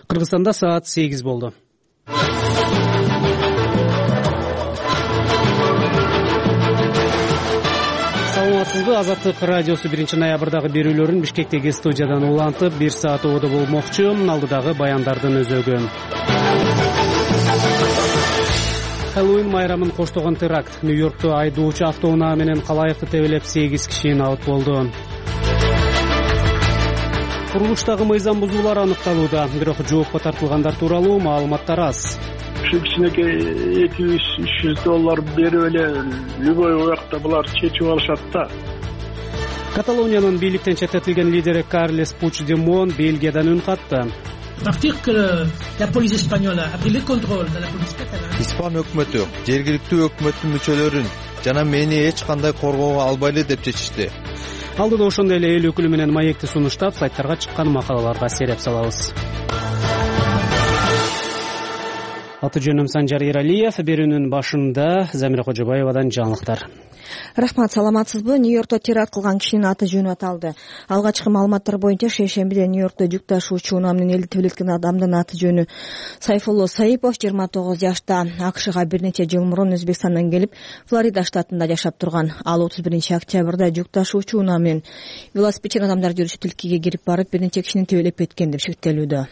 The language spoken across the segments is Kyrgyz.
Кыргызстанда саат 8 болду. Саламатсызбы? Азаттык радиосу 1-ноябрдагы берүүлөрүн Бишкектеги студиядан улантып, 1 саат ободо болмокчу. Алдыдагы баяндардын өзөгү. Хэллоуин майрамын коштогон теракт. Нью-Йоркто айдоочу автоунаа менен калайыкты тебелеп 8 киши абат болду. Курулуштагы мыйзам бузуулар аныкталууда, бирок жоопко тартылгандар тууралуу маалыматтар аз. Кичинекей $200 берип эле любой убакта булар чечип алышат да. Каталониянын бийликтен четтетилген лидери Карлес Пучдемон Бельгиядан үн катты. Испан өкмөтү жергиликтүү өкмөттүн мүчөлөрүн жана мени эч кандай коргоого албайлы деп чечишти. Алдыда ошондой эле эл өкүлү менен маекти сунуштап, сайттарга чыккан макалаларга сереп салабыз. Аты жөнүм Санжар Эралиев, берүүнүн башында Замира Кожобаевадан жаңылыктар. Рахмат, саламатсызбы? Нью-Йоркто теракт кылган кишинин аты жөнү аталды. Алгачкы маалыматтар боюнча шейшембиде Нью-Йоркто жүк ташуучу унаа менен элди тебелеткен адамдын аты жөнү Сайфулло Саипов, 29 жашта. АКШга бир нече жыл мурун Өзбекстандан келип, Флорида штатында жашап турган. Ал 31 октябрда жүк ташуучу унаа менен велосипедчен адамдар жүрүшү тилкиге кирип барып, бир нече кишини тебелеп кеткен деп шектелүүдө.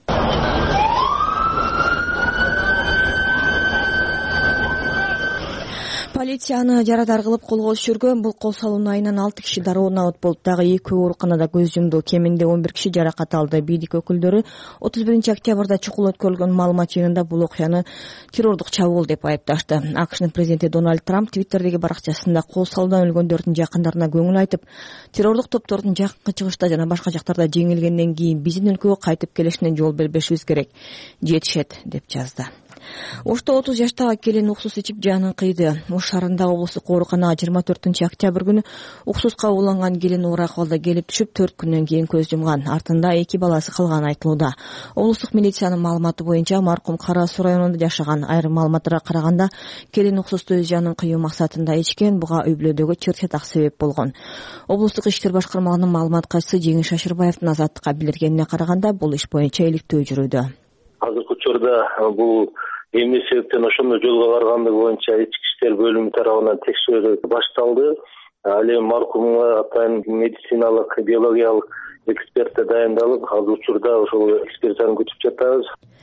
Полицияны жарадар кылып колго түшүргөн. Бул кол салуу айынан 6 киши дароонун абат болуп, дагы 2 ооруканада көз жумду. Кеминде 11 киши жаракат алды. Бийлик өкүлдөрү 31 октябрда чукул өткөрүлгөн маалымат жыйынында бул окуяны террордук чабуул деп айыпташты. АКШнын президенти Дональд Трамп Твиттердеги баракчасында кол салуудан өлгөндөрдүн жакындарына көңүл айтып, террордук топтордун жакынкы чыгышта жана башка жактарда жеңилгенден кийин биздин өлкөгө кайтып келишине жол бербешибиз керек. Жетишет деп жазды. Ошто 30 жаштагы келин уксус ичип жанын кыйды. Ош шаарындагы облустук ооруканага 24 октябрь күнү уксуска ууланган келин оор акыбалда келип түшүп 4 күндөн кийин көз жумган. Артында 2 баласы калганы айтылууда. Облустук милициянын маалыматы боюнча маркум Кара Суу районунда жашаган. Айрым маалыматтарга караганда келин уксусту өз жанын кыюу максатында ичкен, буга үй-бүлөдөгү чыр-чатак себеп болгон. Облустук иштер башкармалыгынын маалымат катчысы Жеңиш Шашырбаевдин Азаттыкка билдиргенине караганда, бул иш боюнча иликтөө жүрүүдө. Азыркы учурда бул эмне себептен ошондой жолго баргандыгы боюнча ички иштер бөлүмү тарабынан текшерүү башталды. Ал эми маркумга атайын медициналык, биологиялык эксперттер дайындалып, азыр учурда ошол экспертизаны күтүп жатабыз.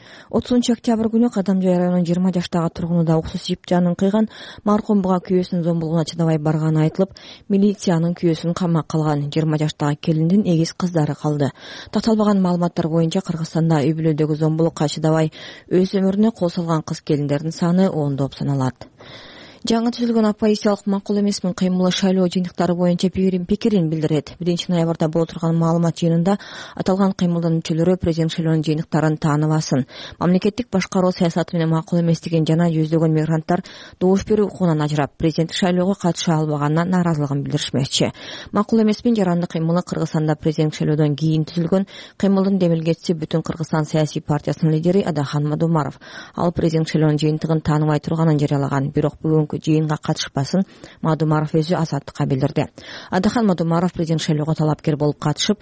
30 октябрь күнү Кадамжай районунун 20 жаштагы тургуну да уксус ичип жанын кыйган. Маркум буга күйөөсүнүн зомбулугуна чыдабай барганы айтылып, милициянын күйөөсүн камакка алган. 20 жаштагы келиндин эгиз кыздары калды. Такталбаган маалыматтар боюнча Кыргызстанда үй-бүлөдөгү зомбулукка чыдабай өз өмүрүнө кол салган кыз келиндердин саны ондоп саналат. Жаңы түзүлгөн оппозициялык макул эмесмин кыймылы шайлоо жыйынтыктары боюнча пикирин билдирет. 1-ноябрда боло турган маалымат жыйынында аталган кыймылдын мүчөлөрү президент шайлоонун жыйынтыктарын тааныбасын, мамлекеттик башкаруу саясаты менен макул эместигин жана жүздөгөн мигранттар добуш берүү укугунан ажырап, президенттик шайлоого катыша албаганына нааразылыгын билдиришмекчи. Макул эмесмин жаранды кыймылы Кыргызстанда президенттик шайлоодон кийин түзүлгөн кыймылдын демилгечиси Бүтүн Кыргызстан саясий партиясынын лидери Адахан Мадумаров. Ал президенттик шайлоонун жыйынтыгын тааныбай турганын жарыялаган, бирок бүгүнкү жыйынга катышпасын Мадумаров өзү Азаттыкка билдирди. Адахан Мадумаров президент шайлоого талапкер болуп катышып,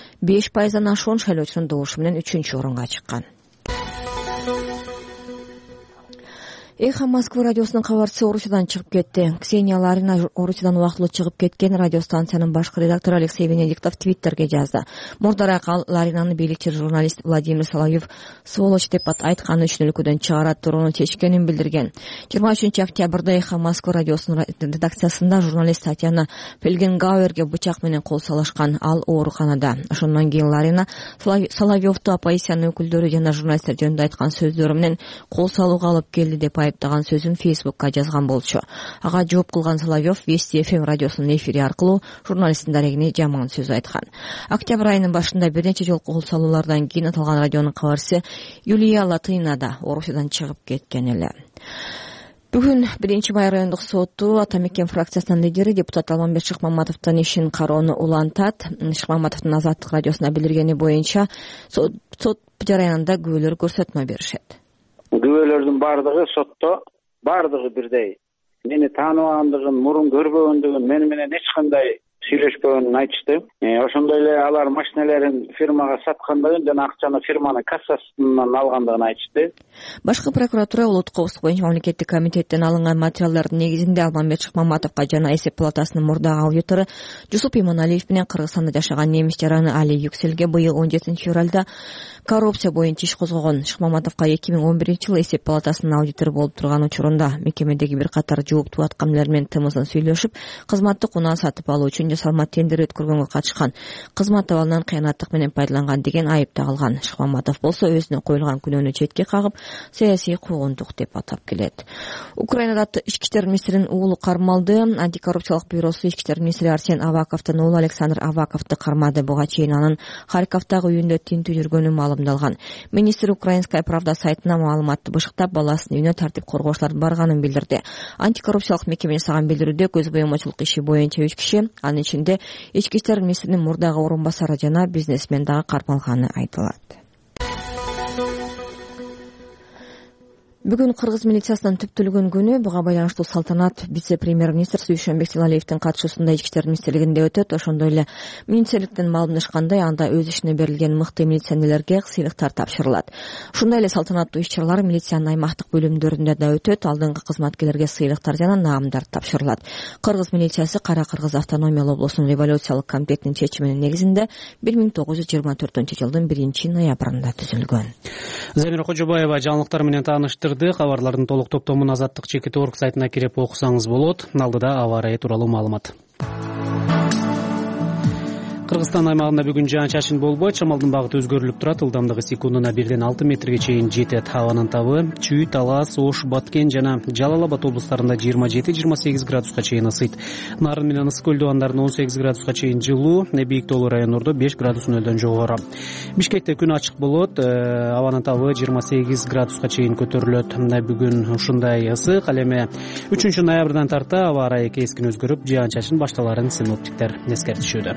5% ашуун шайлоочунун добушу менен 3-орунга чыккан. Эхо Москвы радиосунун кабарчысы Орусиядан чыгып кетти. Ксения Ларина Орусиядан убактылуу чыгып кеткен. Радиостанциянын башкы редактору Алексей Венедиктов Твиттерге жазды. Мурдараак ал Ларинаны бийликчи журналист Владимир Соловьев сволочь деп айтканы үчүн өлкөдөн чыгарат турууну чечкенин билдирген. 23 октябрда Эхо Москвы радиосунун редакциясында журналист Татьяна Фельгенгауэрге бычак менен кол салышкан. Ал ооруканада. Ошондон кийин Ларина Соловьевду оппозициянын өкүлдөрү жана журналисттер жөнүндө айткан сөздөрү менен кол салууга алып келди деп айыптаган сөзүн Фейсбукка жазган болчу. Ага жооп кылган Соловьев Вести ФМ радиосунун эфири аркылуу журналисттин дарегине жаман сөз айткан. Октябрь айынын башында бир нече жолку кол салуулардан кийин аталган радионун кабарчысы Юлия Латынина да Орусиядан чыгып кеткен эле. Бүгүн 1-Май райондук соту Ата Мекен фракциясынын лидери депутат Алмамбет Шыкмаматовдун ишин кароону улантат. Шыкмаматовдун Азаттык радиосуна билдиргени боюнча сот жараянында күбөлөр көрсөтмө беришет. Күбөлөрдүн бардыгы сотто бардыгы бирдей. Мени тааныбагандыгын, мурун көрбөгөндүгүн, мени менен эч кандай сүйлөшпөгөнүн айтышты. Ошондой эле алар машинелерин фирмага саткандыгын жана акчаны фирманын кассасынан алгандыгын айтышты. Башкы прокуратура улуттук коопсуздук боюнча мамлекеттик комитеттен алынган материалдардын негизинде Алмамбет Шыкмаматовго жана эсеп палатасынын мурдагы аудитору Жусуп Иманалиев менен Кыргызстанда жашаган немис жараны Али Юкселге быйыл 17-февралда коррупция боюнча иш козгогон. Шыкмаматовго 2011-жылы эсеп палатасынын аудитору болуп турган учурунда мекемедеги бир катар жооптуу аткамлар менен тымызын сүйлөшүп, кызматтык унаа сатып алуу үчүн жасалма тендер өткөргөнгө катышкан, кызмат абалынан кыянаттык менен пайдаланган деген айып тагылган. Шыкмаматов болсо өзүнө коюлган күнөөнү четке кагып, саясий куугунтук деп атап келет. Украинада ички иштер министринин уулу кармалды. Антикоррупциялык бюросу ички иштер министри Арсен Аваковдун уулу Александр Аваковду кармады. Буга чейин анын Харьковдагы үйүндө тинтүү жүргөнү маалымдалган. Министр Украинская правда сайтына маалыматты бышыктап, баласынын үйүнө тартип коргоочулар барганын билдирди. Антикоррупциялык мекеме жасаган билдирүүдө көз боемочулук иши боюнча 3 киши, анын ичинде ички иштер министринин мурдагы орун басары жана бизнесмен дагы кармалганы айтылат. Бүгүн Кыргыз милициясынын түптөлгөн күнү. Буга байланыштуу салтанат вице-премьер-министр Сүйшөнбек Силалиевдин катышуусунда ички иштер министрлигинде өтөт. Ошондой эле министрликтен маалымдашкандай, анда өз ишине берилген мыкты милиционерлерге сыйлыктар тапшырылат. Ушундай эле салтанаттуу иш-чаралар милициянын аймактык бөлүмдөрүндө да өтөт. Алдыңкы кызматкерлерге сыйлыктар жана наамдар тапшырылат. Кыргыз милициясы Кара Кыргыз автономиялуу облусунун революциялык комитетинин чечиминин негизинде 1924-жылдын 1-ноябрында түзүлгөн. Замира Кожобаева жаңылыктар менен тааныштырды. Кабарлардын толук топтомун Азаттык чекит орг сайтына кирип окусаңыз болот. Алдыда аба ырайы тууралуу маалымат. Кыргызстан аймагында бүгүн жаан-чачын болбойт. Шамалдын багыты өзгөрүлүп турат. Ылдамдыгы секундуна 1-6 метрге чейин жетет. Абанын табы Чүй, Талас, Ош, Баткен жана Жалал Абад облустарында 27-28 градуска чейин ысыйт. Нарын менен Ысык көл дубандарында 18 градуска чейин жылуу, Бийик тоолуу райондордо 5 градус нөлдөн жогору. Бишкекте күн ачык болот. Абанын табы 28 градуска чейин көтөрүлөт. Бүгүн ушундай ысык. Ал эми 3-ноябрдан тарта аба ырайы кескин өзгөрүп, жаан-чачын башталарын синоптиктер эскертишүүдө.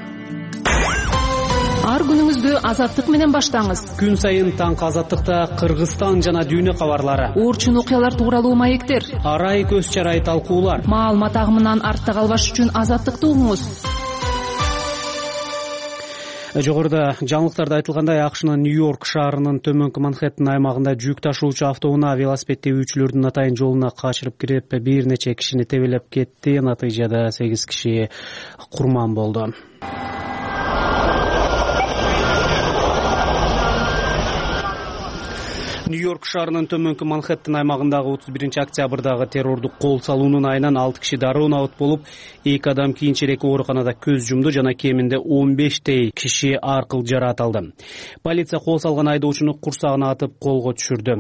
Ар күнүңүздү Азаттык менен баштаңыз. Күн сайын таңкы Азаттыкта Кыргызстан жана дүйнө кабарлары, Орчун окуялар тууралуу маектер, арай көз чарай талкуулар. Маалымат агымынан артта калбаш үчүн Азаттыкты угуңуз. Жогоруда жаңылыктарда айтылгандай, АКШнын Нью-Йорк шаарынын төмөнкү Манхэттен аймагында жүк ташуучу автоунаа велосипед тебүүчүлөрдүн атайын жолуна качырып кирип, бир нече кишини тебелеп кетти. Натыйжада 8 киши курман болду. Нью-Йорк шаарынын төмөнкү Манхэттен аймагындагы 31-октябрдагы террордук кол салуунун айынан 6 киши дароо набыт болуп, 2 адам кийинчерээк ооруканада көз жумду жана кеминде 15 киши ар кыл жараат алды. Полиция кол салган айдоочуну курсагына атып колго түшүрдү.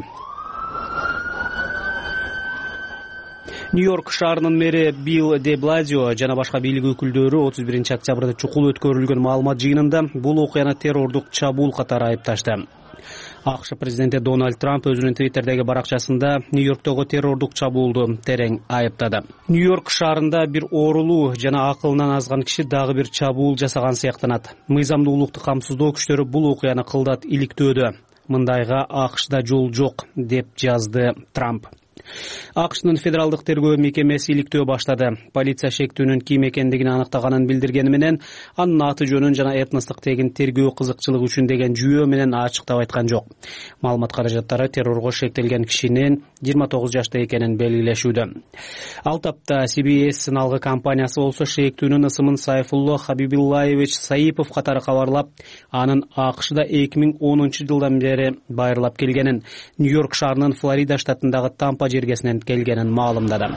Нью-Йорк шаарынын мэри Билл де Блазио жана башка бийлик өкүлдөрү 31-октябрда чукул өткөрүлгөн маалымат жыйынында бул окуяны террордук чабуул катары айыпташты. АКШ президенти Дональд Трамп өзүнүн Твиттердеги баракчасында Нью-Йорктогу террордук чабуулду терең айыптады. Нью-Йорк шаарында бир оорулуу жана акылынан азган киши дагы бир чабуул жасаган сыяктанат. Мыйзамдуулукту камсыздоо күчтөрү бул окуяны кылдат иликтөөдө. Мындайга АКШда жол жок, деп жазды Трамп. АКШнын федералдык тергөө мекемеси иликтөө баштады. Полиция шектүүнүн ким экендигин аныктаганын билдиргени менен, анын аты жөнүн жана этностук тегин тергөө кызыкчылыгы үчүн деген жүйө менен ачыктап айткан жок. Маалымат каражаттары террорго шектелген кишинин 29 жашта экенин белгилешүүдө. Ал тапта CBS сыналгы компаниясы болсо шектүүнүн ысымын Сайфулло Хабибуллаевич Саипов катары кабарлап, анын АКШда 2010-жылдан бери байырлап келгенин, Нью-Йорк шаарынын Флорида штатындагы Тампа жергесинен келгенин маалымдады.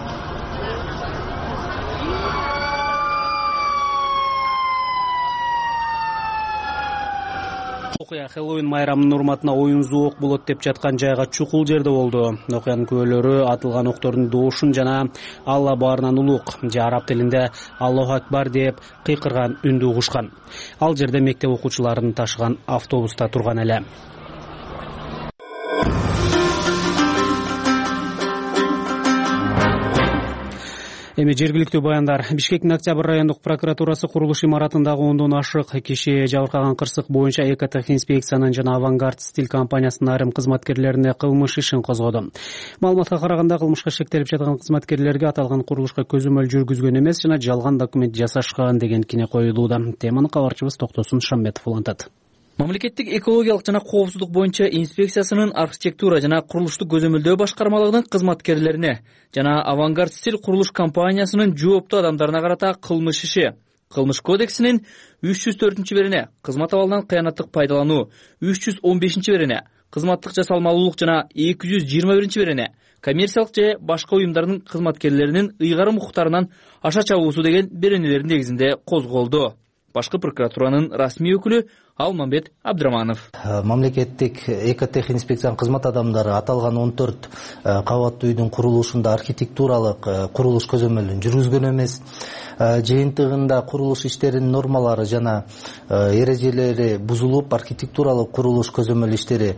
Окуя Хэллоуин майрамынын урматына оюн зоок болот деп жаткан жайга чукул жерде болду. Окуянын күбөлөрү атылган октордун доошун жана Алла баарынан улук же араб тилинде Аллаху акбар деп кыйкырган үндү угушкан. Ал жерде мектеп окуучуларын ташыган автобуста турган эле. Эми жергиликтүү баяндар. Бишкектин Октябрь райондук прокуратурасы курулуш имаратындагы 10дон ашык киши жабыркаган кырсык боюнча Экотех инспекциянын жана Авангард стиль компаниясынын айрым кызматкерлерине кылмыш ишин козгоду. Маалыматка караганда кылмышка шектелип жаткан кызматкерлерге аталган курулушка көзөмөл жүргүзгөн эмес жана жалган документ жасашкан деген кине коюлууда. Теманы кабарчыбыз Токтосун Шамбетов улантат. Мамлекеттик экологиялык жана коопсуздук боюнча инспекциясынын архитектура жана курулуштук көзөмөлдөө башкармалыгынын кызматкерлерине жана Авангард стиль курулуш компаниясынын жооптуу адамдарына карата кылмыш иши. Кылмыш кодексинин 304-берине кызмат абалынан кыянаттык пайдалануу, 315-берине кызматтык жасалмалуулук жана 221-берине коммерциялык же башка уюмдардын кызматкерлеринин ыйгарым укуктарынан аша чабуусу деген беренелердин негизинде козголду. Башкы прокуратуранын расмий өкүлү Алмамбет Абдыраманов. Мамлекеттик Экотех инспекциянын кызмат адамдары аталган 14 кабаттуу үйдүн курулушунда архитектуралык курулуш көзөмөлүн жүргүзгөн эмес. Жыйынтыгында курулуш иштеринин нормалары жана эрежелери бузулуп, архитектуралык курулуш көзөмөл иштери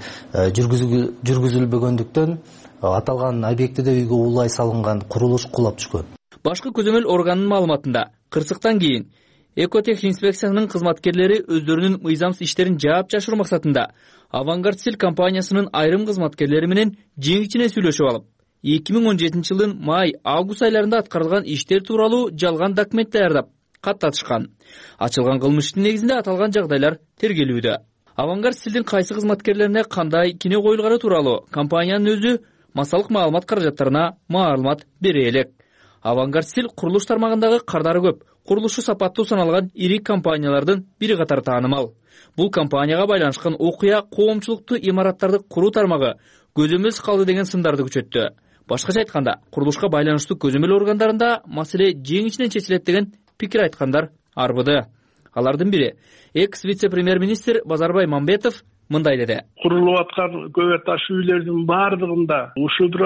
жүргүзүлбөгөндүктөн аталган объектиде үйгө улай салынган курулуш кулап түшкөн. Башкы көзөмөл органынын маалыматында кырсыктан кийин Экотех инспекциясынын кызматкерлери өздөрүнүн мыйзамсыз иштерин жаап жашыруу максатында Авангард стиль компаниясынын айрым кызматкерлери менен жең ичинен сүйлөшүп алып, 2017 жылдын май-август айларында аткарылган иштер тууралуу жалган документ даярдап, каттатышкан. Ачылган кылмыштын негизинде аталган жагдайлар тергелүүдө. Авангард стилдин кайсы кызматкерлерине кандай кине коюлганы тууралуу компаниянын өзү массалык маалымат каражаттарына маалымат бере элек. Авангард стиль курулуш тармагындагы кардары көп, курулушу сапаттуу саналган ири компаниялардын бири катары таанымал. Бул компанияга байланышкан окуя коомчулуктуу имараттарды куруу тармагы көзөмөлсүз калды деген сындарды күчөттү. Башкача айтканда, курулушка байланыштуу көзөмөл органдарында маселе жең ичинен чечилет деген пикир айткандар арбыды. Алардын бири экс-вице-премьер-министр Базарбай Мамбетов мындай деди. Курулуп аткан көбө таш үйлөрдүн бардыгында ушу бир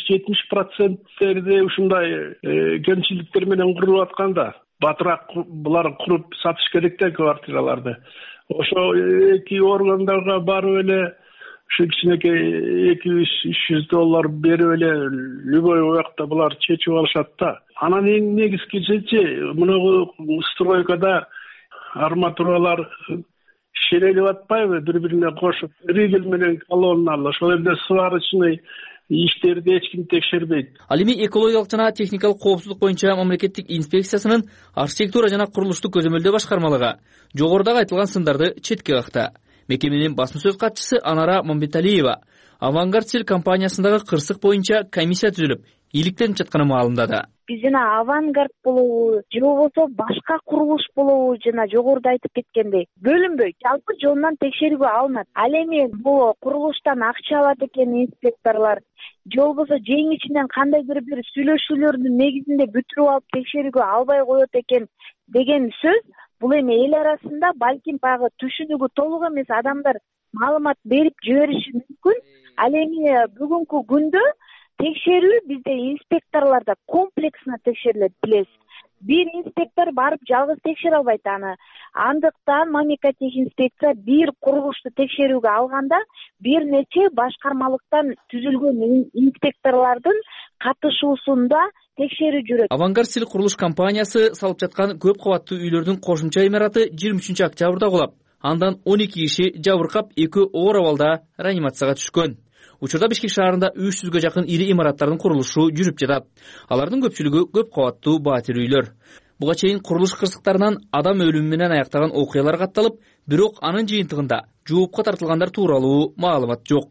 60-70%-терде ушундай кемчиликтер менен курулуп атканда батыраак булар куруп сатыш керек да квартираларды. Ошо эки органдарга барып эле ушу кичинекей $200-300 берип эле любой убакта булар чечип алышат да. Анан эң негизгиси мына стройкада арматуралар шерелип атпайбы, бири-бирине кошуп, ригель менен колонналы, ошол жерде сварочный иштерди эч ким текшербейт. Ал эми экологиялык жана техникалык коопсуздук боюнча мамлекеттик инспекциясынын архитектура жана курулуштук көзөмөлдөө башкармалыгы жогорудагы айтылган сындарды четке какты. Мекеменин басма сөз катчысы Анара Момбеталиева Авангард стиль компаниясындагы кырсык боюнча комиссия түзүлүп, иликтенип жатканын маалымдады. Биз жана Авангард болобу, же болбосо башка курулуш болобу, жана жогоруда айтып кеткендей, бөлүнбөйт. Жалпы жонунан текшерүүгө алынат. Ал эми бул курулуштан акча алат экен инспекторлор, же болбосо жең ичинен кандайдыр бир сүйлөшүүлөрдүн негизинде бүтүрүп алып текшерүүгө албай коет экен деген сөз, бул эми эл арасында балким баягы түшүнүгү толук эмес адамдар маалымат берип жибериши мүмкүн. Ал эми бүгүнкү күндө текшерүү бизде инспекторлордо комплексно текшерилет, билесиз. Бир инспектор барып жалгыз текшере албайт аны. Андыктан мамлекеттик инспекция бир курулушту текшерүүгө алганда бир нече башкармалыктан түзүлгөн инспекторлордун катышуусунда текшерүү жүрөт. Авангард стиль курулуш компаниясы салып жаткан көп кабаттуу үйлөрдүн кошумча имараты 23 октябрда кулап, андан 12 киши жабыркап, 2 оор абалда реанимацияга түшкөн. Учурда Бишкек шаарында 300га жакын ири имараттардын курулушу жүрүп жатат. Алардын көпчүлүгү көп кабаттуу батир үйлөр. Буга чейин курулуш кырсыктарынан адам өлүмү менен аяктаган окуялар катталып, бирок анын жыйынтыгында жоопко тартылгандар тууралуу маалымат жок.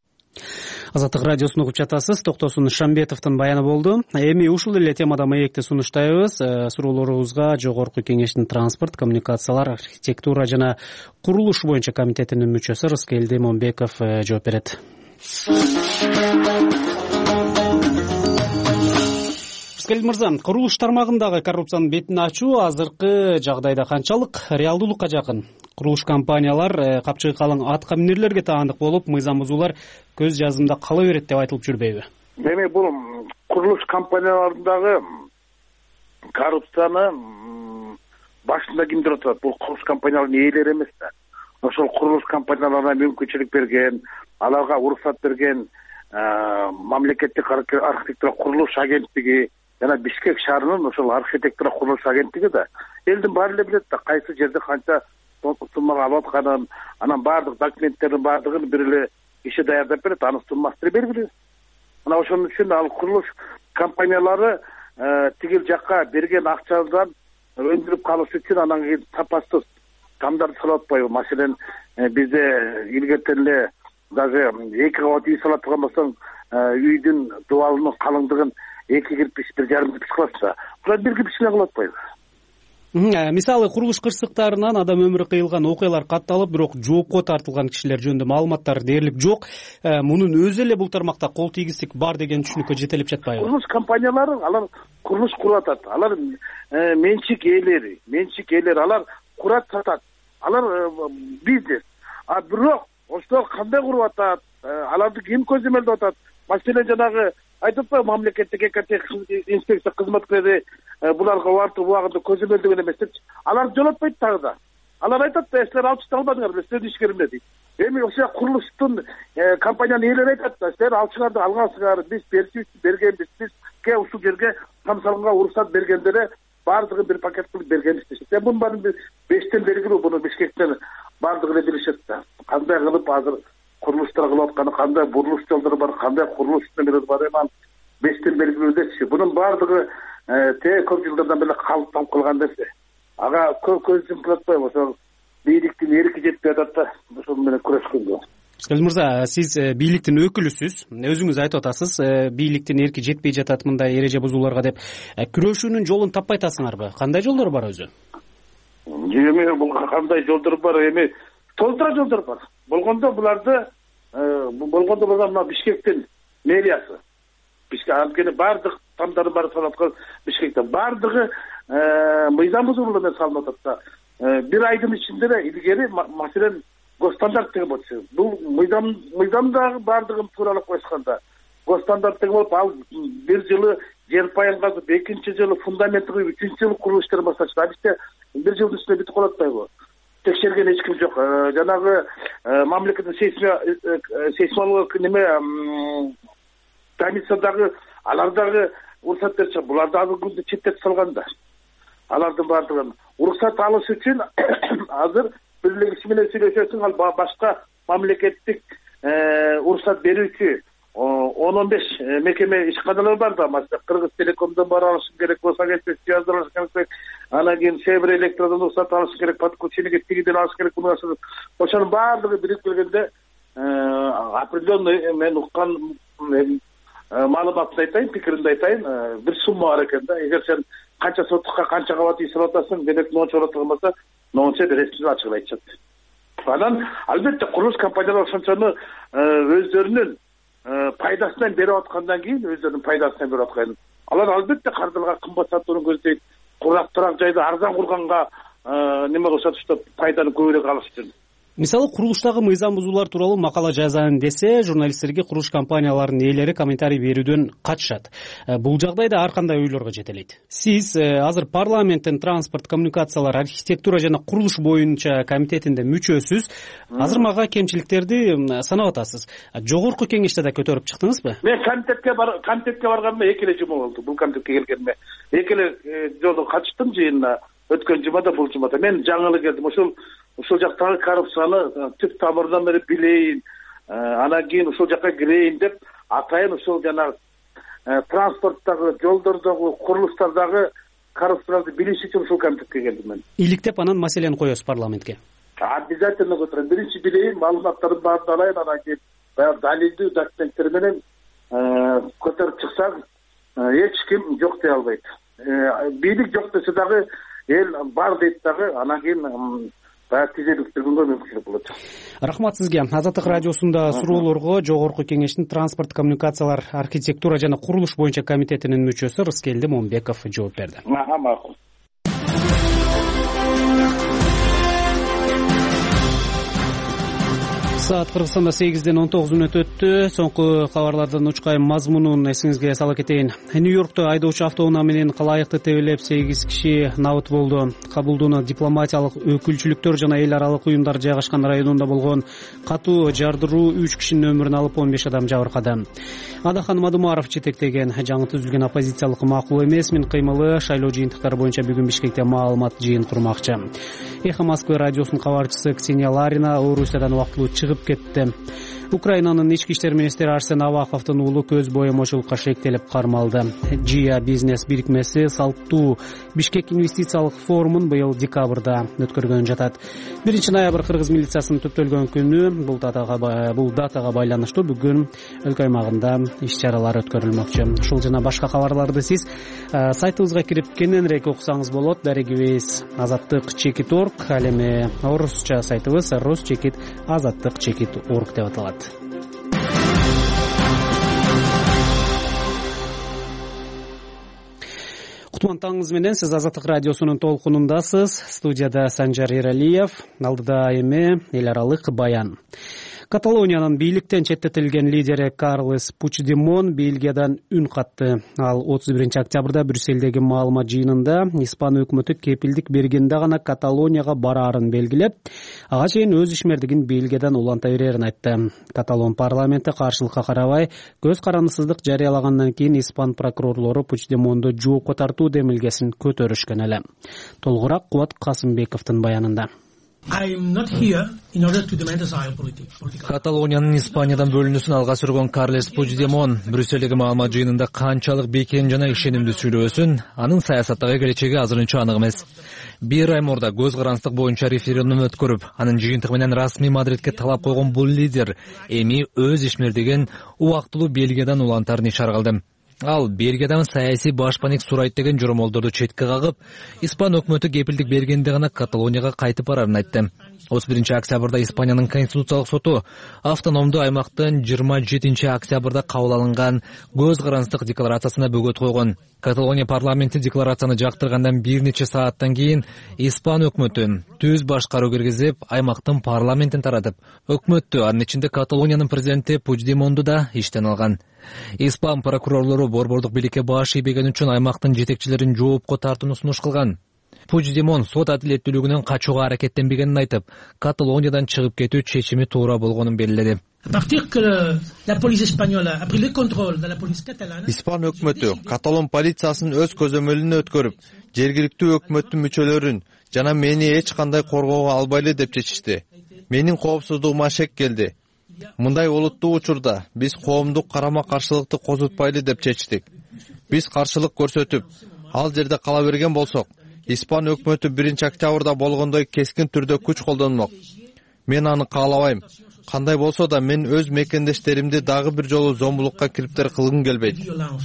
Азаттык радиосун угуп жатасыз. Токтосун Шамбетовдун баяны болду. Эми ушул эле темада маекти сунуштайбыз. Суроолорубузга Жогорку Кеңештин транспорт, коммуникациялар, архитектура жана курулуш боюнча комитетинин мүчөсү Рыскелди Момбеков жооп берет. Рыскелди мырза, курулуш тармагындагы коррупциянын бетин ачуу азыркы жагдайда канчалык реалдуулукка жакын? Курулуш компаниялар капчыгы калың атка минерлерге таандык болуп, мыйзам бузуулар көз жазымда кала берет деп айтылып жүрбөйбү? Эми бул курулуш компанияларындагы коррупцияны башында кимдер отурат? Бул курулуш компанияларынын ээлери эмес да. Ошол курулуш компанияларына мүмкүнчүлүк берген, аларга уруксат берген мамлекеттик архитектура курулуш агенттиги жана Бишкек шаарынын ошол архитектура курулуш агенттиги да элдин баары эле билет да кайсы жерде канча суммага алып атканын, анан баардык документтердин баардыгын бир эле киши даярдап берет, анын суммасы белгилүү. Мына ошон үчүн ал курулуш компаниялары тигил жакка берген акчадан өндүрүп калыш үчүн анан кийин сапасыз тамдарды салып атпайбы? Маселен, бизде илгертен эле даже 2 кабат үй салат турган болсоң, үйдүн дубалынын калыңдыгын 2 кирпич 1,5 кирпич кыласың да. Булар 1 кирпич менен кылып атпайбы? Мисалы курулуш кырсыктарынан адам өмүрү кыйылган окуялар катталып, бирок жоопко тартылган кишилер жөнүндө маалыматтар дээрлик жок. Мунун өзү эле бул тармакта кол тийгиздик бар деген түшүнүккө жетелеп жатпайбы? Курулуш компаниялары алар курулуш куруп атат. Алар менчик ээлери, алар курат сатат. Алар бизнес. Бирок ошолор кандай куруп атат? Аларды ким көзөмөлдөп атат? Маселен жанагы айтып атпайбы, мамлекеттик инспекция кызматкерлери буларга убакыт убагында көзөмөлдөгөн эмес депчи. Алар жолотпойт дагы да. Алар айтат да, силер алчыта албадыңар, силердин ишкер эмне дейт. Эми ошо курулуштун компаниянын ээлери айтат да, силер алчыңарды алгансыңар, биз бергенбиз, бизге ушул жерге самсалганга уруксат бергендере баардыгын бир пакет кылып бергенбиз дешет. Мунун баарын 5тен белгилүү, буну Бишкектен баардыгы эле билишет да. Кандай кылып азыр курулуштар кылып атканы, кандай бурулуш жолдору бар, кандай курулуш немелери бар, эми 5тен белгилүү дечи. Бунун баардыгы көп жылдардан бери калыптанып калган нерсе. Ага көз жумуп атпайбы? Ошол бийликтин эрки жетпей атат да, ошол менен күрөшкөнгө. Скализ мырза, сиз бийликтин өкүлүсүз. Өзүңүз айтып атасыз, бийликтин эрки жетпей жатат мындай эреже бузууларга деп. Күрөшүүнүн жолун таппай атасыңарбы? Кандай жолдор бар өзү? Эми бул кандай жолдор бар? Эми толтура жолдор бар. Болгондо буларды мына Бишкектин мэриясы, анткени баардык тамдардын баары салып аткан Бишкектен баардыгы мыйзам бузуулар менен салынып атат да. Бир айдын ичинде эле илгери, маселен, госстандарт деген болчу. Бул мыйзамдагы баардыгын тууралап коюшканда госстандарт деген болуп, ал 1 жылы жер пайын казып, 2 жылы фундамент куюп, 3 жылы курулуш иштери башташты. А бизде 1 жылдын ичинде бүтүп калат атпайбы? Текшерген эч ким жок. Жанагы мамлекеттик сейсмологиялык комиссиядагы алардагы уруксат берчи. Буларды азыр күндө четтеп салган да. Алардын баардыгын уруксат алыш үчүн азыр бир эле киши менен сүйлөшөсүң, ал башка мамлекеттик уруксат берүүчү 10-15 мекеме ишканалар бар да. Маселен, Кыргыз Телекомдон бар алышың керек, Росагентен связь алышың керек, анан кийин Север Электродон уруксат алышың керек, подключениеге тигиден алыш керек. Ошонун баардыгы бирип келгенде определенный мен уккан маалыматын айтайын, пикиримди айтайын, бир сумма бар экен да. Эгер сен канча сотукка канча кабат үй салып атасың, демек монча оротулган болсо, монча бересиң, ачык айтышат. Анан албетте курулуш компаниялар ошончону өздөрүнүн пайдасынан берип аткандан кийин, алар албетте кардылга кымбат сатууну көздөйт. Турак жайды арзан курганга неме кылышат уштап, пайданы көбүрөөк алыш үчүн. Мисалы, курулуштагы мыйзам бузуулар тууралуу макала жазайын десе, журналисттерге курулуш компанияларынын ээлери комментарий берүүдөн качышат. Бул жагдайда ар кандай ойлорго жетелейт. Сиз азыр парламенттин транспорт, коммуникациялар, архитектура жана курулуш боюнча комитетинде мүчөсүз. Азыр мага кемчиликтерди санап атасыз. Жогорку кеңеште да көтөрүп чыктыңызбы? Мен комитетке барганыма 2 эле жума болду. Бул комитетке келгениме 2 эле жолу катыштым жыйынына. Өткөн жумада, бул жумада мен жаңылы келдим. Ушул жактагы коррупцияны түп тамырынан бери билейин, анан кийин ушул жакка кирейин деп атайын ушул жана транспорттагы, жолдордогу, курулуштардагы коррупцияларды билиш үчүн ушул комитетке келдим мен. Иликтеп анан маселени коесуз парламентке? Обязательно көтөрөм. Биринчи билейин, маалыматтарды баарын алайын, анан кийин баягы далилдүү документтер менен көтөрүп чыксак, эч ким жок дей албайт. Бийлик жок десе дагы эл бар дейт дагы, анан кийин тизеликтиргөнгө мүмкүнчүлүк болот. Рахмат сизге. Азаттык радиосунда суроолорго Жогорку кеңештин транспорт, коммуникациялар, архитектура жана курулуш боюнча комитетинин мүчөсү Рыскелди Момбеков жооп берди. Макул. Саат Кыргызстанда 8-ден 19 мүнөт өттү. Соңку кабарлардын учкай мазмунун эсиңизге сала кетейин. Нью-Йоркто айдоочу автоунаа менен калайыкты тебелеп 8 киши набыт болду. Кабулдуна дипломатиялык өкүлчүлүктөр жана эл аралык уюмдар жайгашкан районунда болгон катуу жардыруу 3 кишинин өмүрүн алып 15 адам жабыркады. Адахан Мадумаров жетектеген жаңы түзүлгөн оппозициялык макул эмес мин кыймылы шайлоо жыйынтыктары боюнча бүгүн Бишкекте маалымат жыйын курмакчы. Эхо Москвы радиосунун кабарчысы Ксения Ларина Орусиядан убактылуу чыгып кетти. Украинанын ички иштер министри Арсен Аваковдун уулу көз боемочулукка шектелип кармалды. Жия бизнес бирикмеси салттуу Бишкек инвестициялык форумун быйыл декабрда өткөргөн жатат. 1 ноябрь кыргыз милициясынын түптөлгөн күнү. Бул датага байланыштуу бүгүн өлкө аймагында иш-чаралар өткөрүлмөкчү. Ушул жана башка кабарларды сиз сайтыбызга кирип кененирээк окусаңыз болот. Дарегибиз azattyk.org, ал эми орусча сайтыбыз rus-azattyk.org деп аталат. Кутман таңыңыз менен, сиз Азаттык радиосунун толкунундасыз. Студияда Санжар Эралиев, алдыда эми эл аралык баян. Каталониянын бийликтен четтетилген лидери Карлес Пучдемон Бельгиядан үн катты. Ал 31 октябрда Брюсселдеги маалымат жыйынында Испан өкмөтү кепилдик бергенде гана Каталонияга бараарын белгилеп, ага чейин өз ишмердигин Бельгиядан уланта берерин айтты. Каталон парламенти каршылыкка карабай көз карандысыздык жарыялагандан кийин Испан прокурорлору Пучдемонду жоопко тартуу демилгесин көтөрүшкөн эле. Толугураак Кубат Касымбековдун баянында. Каталониянын Испаниядан бөлүнүүсүн алга сүргөн Карлес Пучдемон Брюссельдеги маалымат жыйынында канчалык бекем жана ишенимдүү сүйлөөсүн, анын саясаттагы келечеги азырынча анык эмес. 1 ай мурда көз карандысыздык боюнча референдум өткөрүп, анын жыйынтыгы менен расмий Мадридке талап койгон бул лидер эми өз ишмердигин убактылуу Бельгиядан улантарын ишара кылды. Ал Бельгиядан саясий башпаник сурайт деген жоромолдорду четке кагып, Испан өкмөтү кепилдик бергенде гана Каталонияга кайтып барарын айтты. 31 октябрда Испаниянын Конституциялык соту автономдуу аймактын 27 октябрда кабыл алынган көз карандысыздык декларациясына бөгөт койгон. Каталония парламенти декларацияны жактыргандан бир нече сааттан кийин Испан өкмөтү түз башкаруу киргизип, аймактын парламентин таратып, өкмөттү, анын ичинде Каталониянын президенти Пучдемонду да иштен алган. Испан прокурорлору борбордук бийликке баш ийбеген үчүн аймактын жетекчилерин жоопко тартууну сунуш кылган. Пучдемон сот адилеттүүлүгүнөн качууга аракеттенбегенин айтып, Каталониядан чыгып кетүү чечими туура болгонун белгиледи. Испан өкмөтү Каталон полициясынын өз көзөмөлүнө өткөрүп, жергиликтүү өкмөттүн мүчөлөрүн жана мени эч кандай коргоого албайлы деп чечишти. Менин коопсуздугума шек келди. Мындай олуттуу учурда биз коомдук карама-каршылыкты козутпайлы деп чечтик. Биз каршылык көрсөтүп, ал жерде кала берген болсок, Испан өкмөтү 1 октябрда болгондой кескин түрдө күч колдонмок. Мен аны каалабайм. Кандай болсо да мен өз мекендештеримди дагы бир жолу зомбулукка кириптер кылгым келбейт.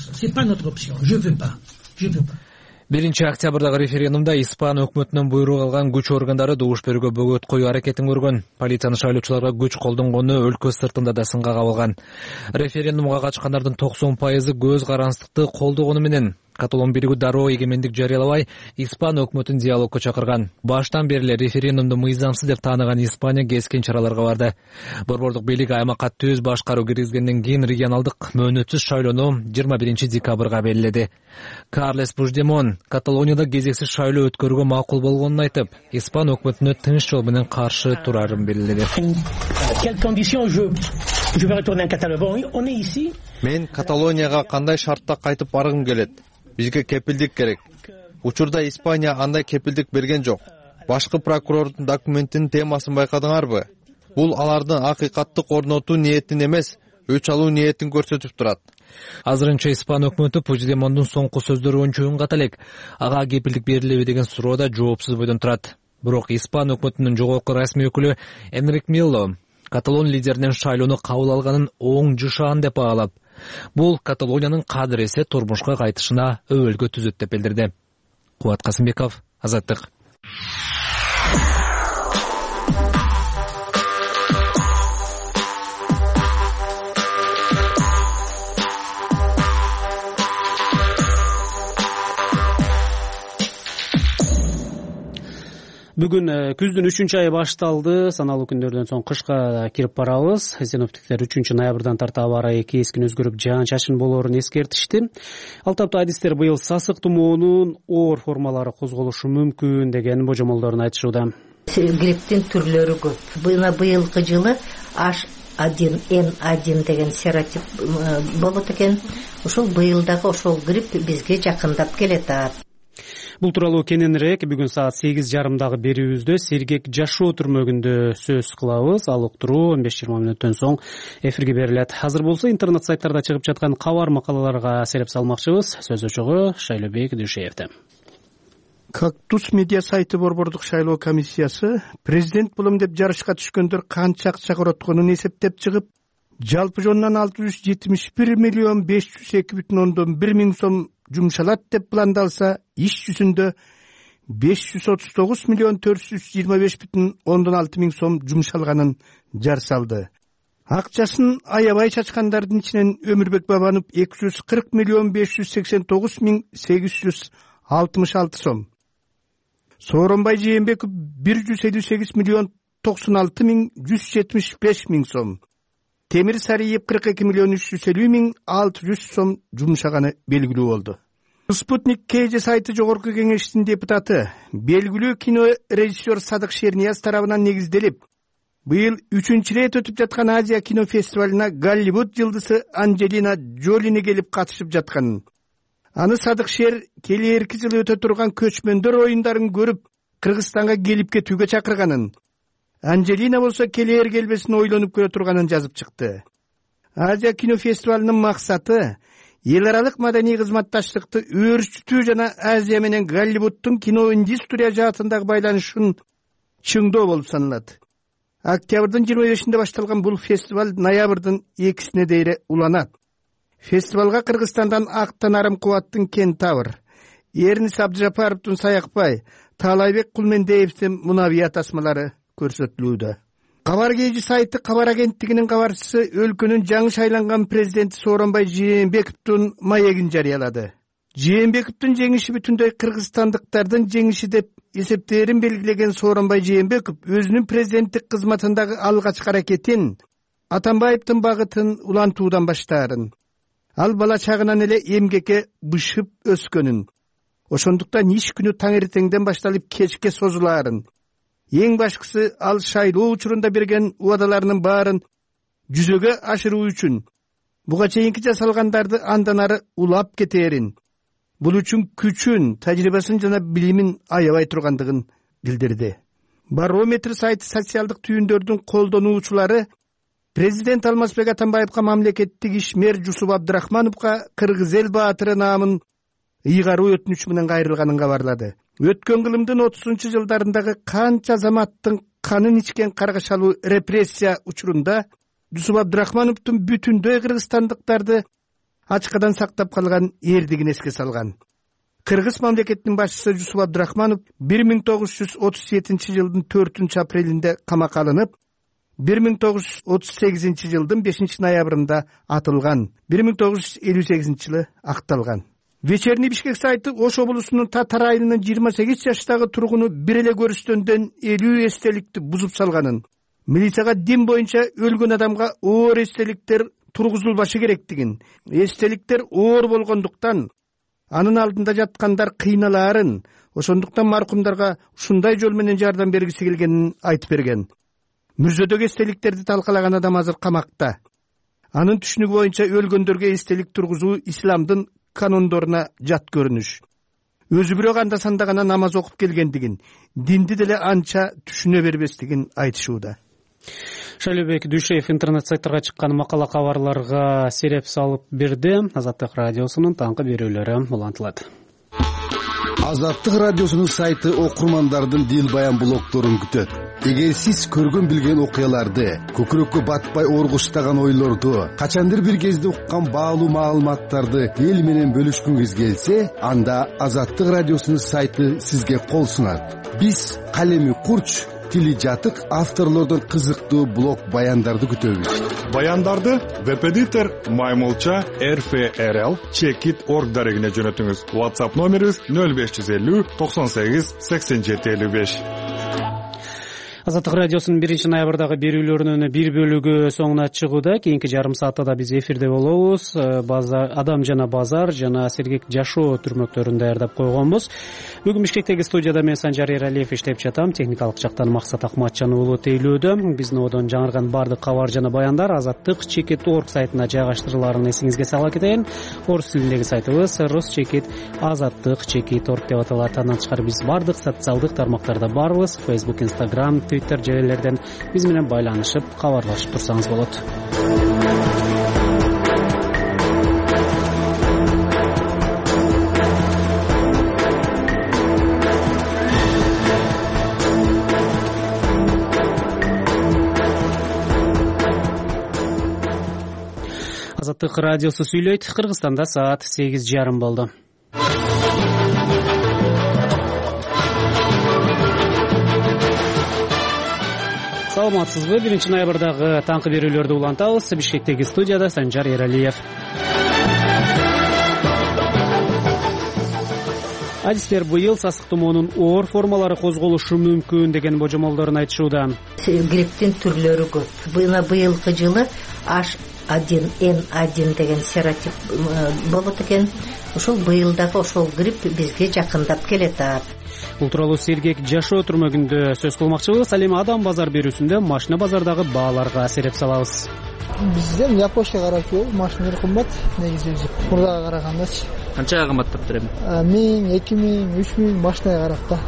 1 октябрдагы референдумда Испан өкмөтүнөн буйрук алган күч органдары добуш берүүгө бөгөт коюу аракетин көргөн. Полициянын шайлоочуларга күч колдонгону өлкө сыртында да сынга кабылган. Референдумга катышкандардын 90% көз карандысыздыкты колдогону менен Каталон бийлиги дароо эгемендик жарыялабай, Испан өкмөтүн диалогко чакырган. Баштан бери эле референдумду мыйзамсыз деп тааныган Испания кескен чараларга барды. Борбордук бийлик аймакка түз башкаруу киргизгенден кийин регионалдык мөөнөтсүз шайлоону 21 декабрга белгиледи. Карлес Пучдемон Каталонияда кезексиз шайлоо өткөрүүгө макул болгонун айтып, Испан өкмөтүнө тынч жол менен каршы турарын белгиледи. Мен Каталонияга кандай шартта кайтып баргым келет? Бизге кепилдик керек. Учурда Испания андай кепилдик берген жок. Башкы прокурордун документинин темасын байкадыңарбы? Бул алардын акыйкаттык орнотуу ниетин эмес, өч алуу ниетин көрсөтүп турат. Азырынча Испан өкмөтү Пучдемондун соңку сөздөрү боюнча үн ката элек. Ага кепилдик берилеби деген суроода жоопсуз бойдон турат. Бирок Испан өкмөтүнүн жогорку расмий өкүлү Энрик Милло Каталон лидеринин шайлоону кабыл алганын оң жышаан деп баалап, бул Каталониянын кадыресе турмушка кайтышына өбөлгө түзөт деп билдирди. Кубат Касымбеков, Азаттык. Бүгүн күздүн 3-айы башталды. Саналуу күндөрдөн соң кышка кирип барабыз. Синоптиктер 3-ноябрдан тарта аба ырайы кескин өзгөрүп, жаан-чашын болоорун эскертишти. Ал тапта адистер быйыл сасык тумоонун оор формалары козголушу мүмкүн деген божомолдорун айтышууда. Грипптин түрлөрү көп. Быйылкы жылы H1N1 деген серотип болот экен. Ошол быйылдагы ошол грипп бизге жакындап келатат. Бул тууралуу кененирээк бүгүн саат 8:30 берүүбүздө сергек жашоо түрмөгүндө сөз кылабыз. Ал уктуруу 15-20 мүнөттөн соң эфирге берилет. Азыр болсо интернет сайттарда чыгып жаткан кабар макалаларга сереп салмакчыбыз. Сөз өчөгү Шайлообек Дүйшеевде. Кактус медиа сайты Борбордук шайлоо комиссиясы президент болом деп жарышка түшкөндөр канча акча коротконун эсептеп чыгып, жалпы жонунан 671 миллион 502,1 миң сом жумшалат деп пландалса, иш жүзүндө 539 миллион 425,6 миң сом жумшалганын жар салды. Акчасын аябай чачкандардын ичинен Өмүрбек Бабанов 240 миллион 589 миң 866 сом. Сооронбай Жээнбеков 158 миллион 96 миң 175 миң сом. Темир Сариев 42 миллион 350 миң 600 сом жумшаганы белгилүү болду. Спутник КЖ сайты жогорку кеңештин депутаты, белгилүү кино режиссер Садык Шернияз тарабынан негизделип, быйыл 3-чү рет өтүп жаткан Азия кино фестивалына Голливуд жылдысы Анджелина Джолини келип катышып жатканын, аны Садык Шер келээрки жылы өтө турган көчмөндөр оюндарын көрүп, Кыргызстанга келип кетүүгө чакырганын, Анджелина болсо келээр келбесин ойлонуп көрө турганын жазып чыкты. Азия кино фестивалынын максаты эл аралык маданий кызматташтыкты өөрчүтүү жана Азия менен Голливудтун кино индустрия жаатындагы байланышын чыңдоо болуп саналат. Октябрдын 25-inde башталган бул фестиваль ноябрдын 2-сине дейре уланат. Фестивалга Кыргызстандан Актан Арым Кубаттын Кентавр, Эрнис Абдыжапаровдун Саякбай, Таалайбек Кулмендеевдин Мунавия тасмалары көрсөтүлүүдө. Кабар КЖ сайты кабар агенттигинин кабарчысы өлкөнүн жаңы шайланган президенти Сооронбай Жээнбековдун маегин жарыялады. Жээнбековдун жеңиши бүтүндөй кыргызстандыктардын жеңиши деп эсептээрин белгилеген Сооронбай Жээнбеков өзүнүн президенттик кызматындагы алгачкы аракетин Атамбаевдин багытын улантуудан баштаарын. Ал бала чагынан эле эмгекке бышып өскөнүн, ошондуктан иш күнү таң эртеңден башталып кечке созулаарын, эң башкысы ал шайлоо учурунда берген убадаларынын баарын жүзөгө ашыруу үчүн буга чейинки жасалгандарды андан ары улап кетээрин, бул үчүн күчүн, тажрыйбасын жана билимин аябай тургандыгын билдирди. Барометр сайты социалдык түйүндөрдүн колдонуучулары президент Алмазбек Атамбаевга мамлекеттик ишмер Жусуп Абдрахмановго Кыргыз эл баатыры наамын ыйгаруу өтүнүч менен кайрылганын кабарлады. Өткөн кылымдын 30-жылдарындагы канча азаматтын канын ичкен каргашалуу репрессия учурунда Жусуп Абдрахмановдун бүтүндөй кыргызстандыктарды ачкадан сактап калган эрдигин эске салган. Кыргыз мамлекетинин башчысы Жусуп Абдрахманов 1937-жылдын 4-апрелинде камакка алынып, 1938-жылдын 5-ноябрында атылган, 1958-жылы акталган. Вечерний Бишкек сайты Ош облусунун Татар айылынын 28 жаштагы тургуну бир эле көрүштөндөн 50 эстеликти бузуп салганын, милицияга дин боюнча өлгөн адамга оор эстеликтер тургузулбашы керектигин, эстеликтер оор болгондуктан анын алдында жаткандар кыйналаарын, ошондуктан маркумдарга ушундай жол менен жардам бергиси келгенин айтып берген. Мүрзөдөгү эстеликтерди талкалаган адам азыр камакта. Анын түшүнүгү боюнча өлгөндөргө эстелик тургузуу исламдын канондоруна жат көрүнүш. Өзү бирок анда-санда гана намаз окуп келгендигин, динди деле анча түшүнө бербестигин айтышууда. Шайлообек Дүйшеев интернет сайттарга чыккан макала кабарларга сереп салып берди. Азаттык радиосунун таңкы берүүлөрү улантылат. Азаттык радиосунун сайты окурмандардын дил баян блогдорун күтөт. Эгер сиз көргөн билген окуяларды, көкүрөккө батпай оргуштаган ойлорду, качандыр бир кезде уккан баалуу маалыматтарды эл менен бөлүшкүңүз келсе, анда Азаттык радиосунун сайты сизге кол сунат. Биз калеми курч, тили жатык авторлордон кызыктуу блог баяндарды күтөбүз. Баяндарды веб-эдитор Маймылча RFRL Checkit.org дарегине жөнөтүңүз. WhatsApp номерибиз 0550 98 87 55. Азаттык радиосунун 1-ноябрдагы берүүлөрүнүн бир бөлүгү соңуна чыгууда. Кийинки жарым саатта да биз эфирде болобуз. Адам жана базар жана сергек жашоо түрмөктөрүн даярдап койгонбуз. Бүгүн Бишкектеги студияда мен Санжар Эралиев иштеп жатам. Техникалык жактан Максат Акматжан уулу тейлөөдө. Биздин одон жаңырган баардык кабар жана баяндар azattik.org сайтына жайгаштырыларын эсиңизге сала кетейин. Орус тилиндеги сайтыбыз rus.azattik.org деп аталат. Андан тышкары биз баардык социалдык тармактарда барбыз. Facebook, Instagram, Twitter желелерден биз менен байланышып, кабарлашып турсаңыз болот. Азаттык радиосу сүйлөйт. Кыргызстанда саат 8:30 болду. Саламатсызбы? 1-ноябрдагы таңкы берүүлөрдү улантабыз. Бишкектеги студияда Санжар Эралиев. Адистер быйыл сасык тумоонун оор формалары козголушу мүмкүн деген божомолдорун айтышууда. Грипптин түрлөрү көп. Быйылкы жылы H1N1 деген серотип болот экен. Ошол быйылдагы ошол грипп бизге жакындап келатат. Бул тууралуу сергек жашоо түрмөгүндө сөз кылмакчыбыз. Ал эми Адам базар берүүсүндө машина базардагы бааларга сереп салабыз. Бизде Японияга карап машиналар кымбат, негизи мурдага карагандачы. Канчага кымбаттаптыр эми? 1000, 2000, 3000 машинага карап да.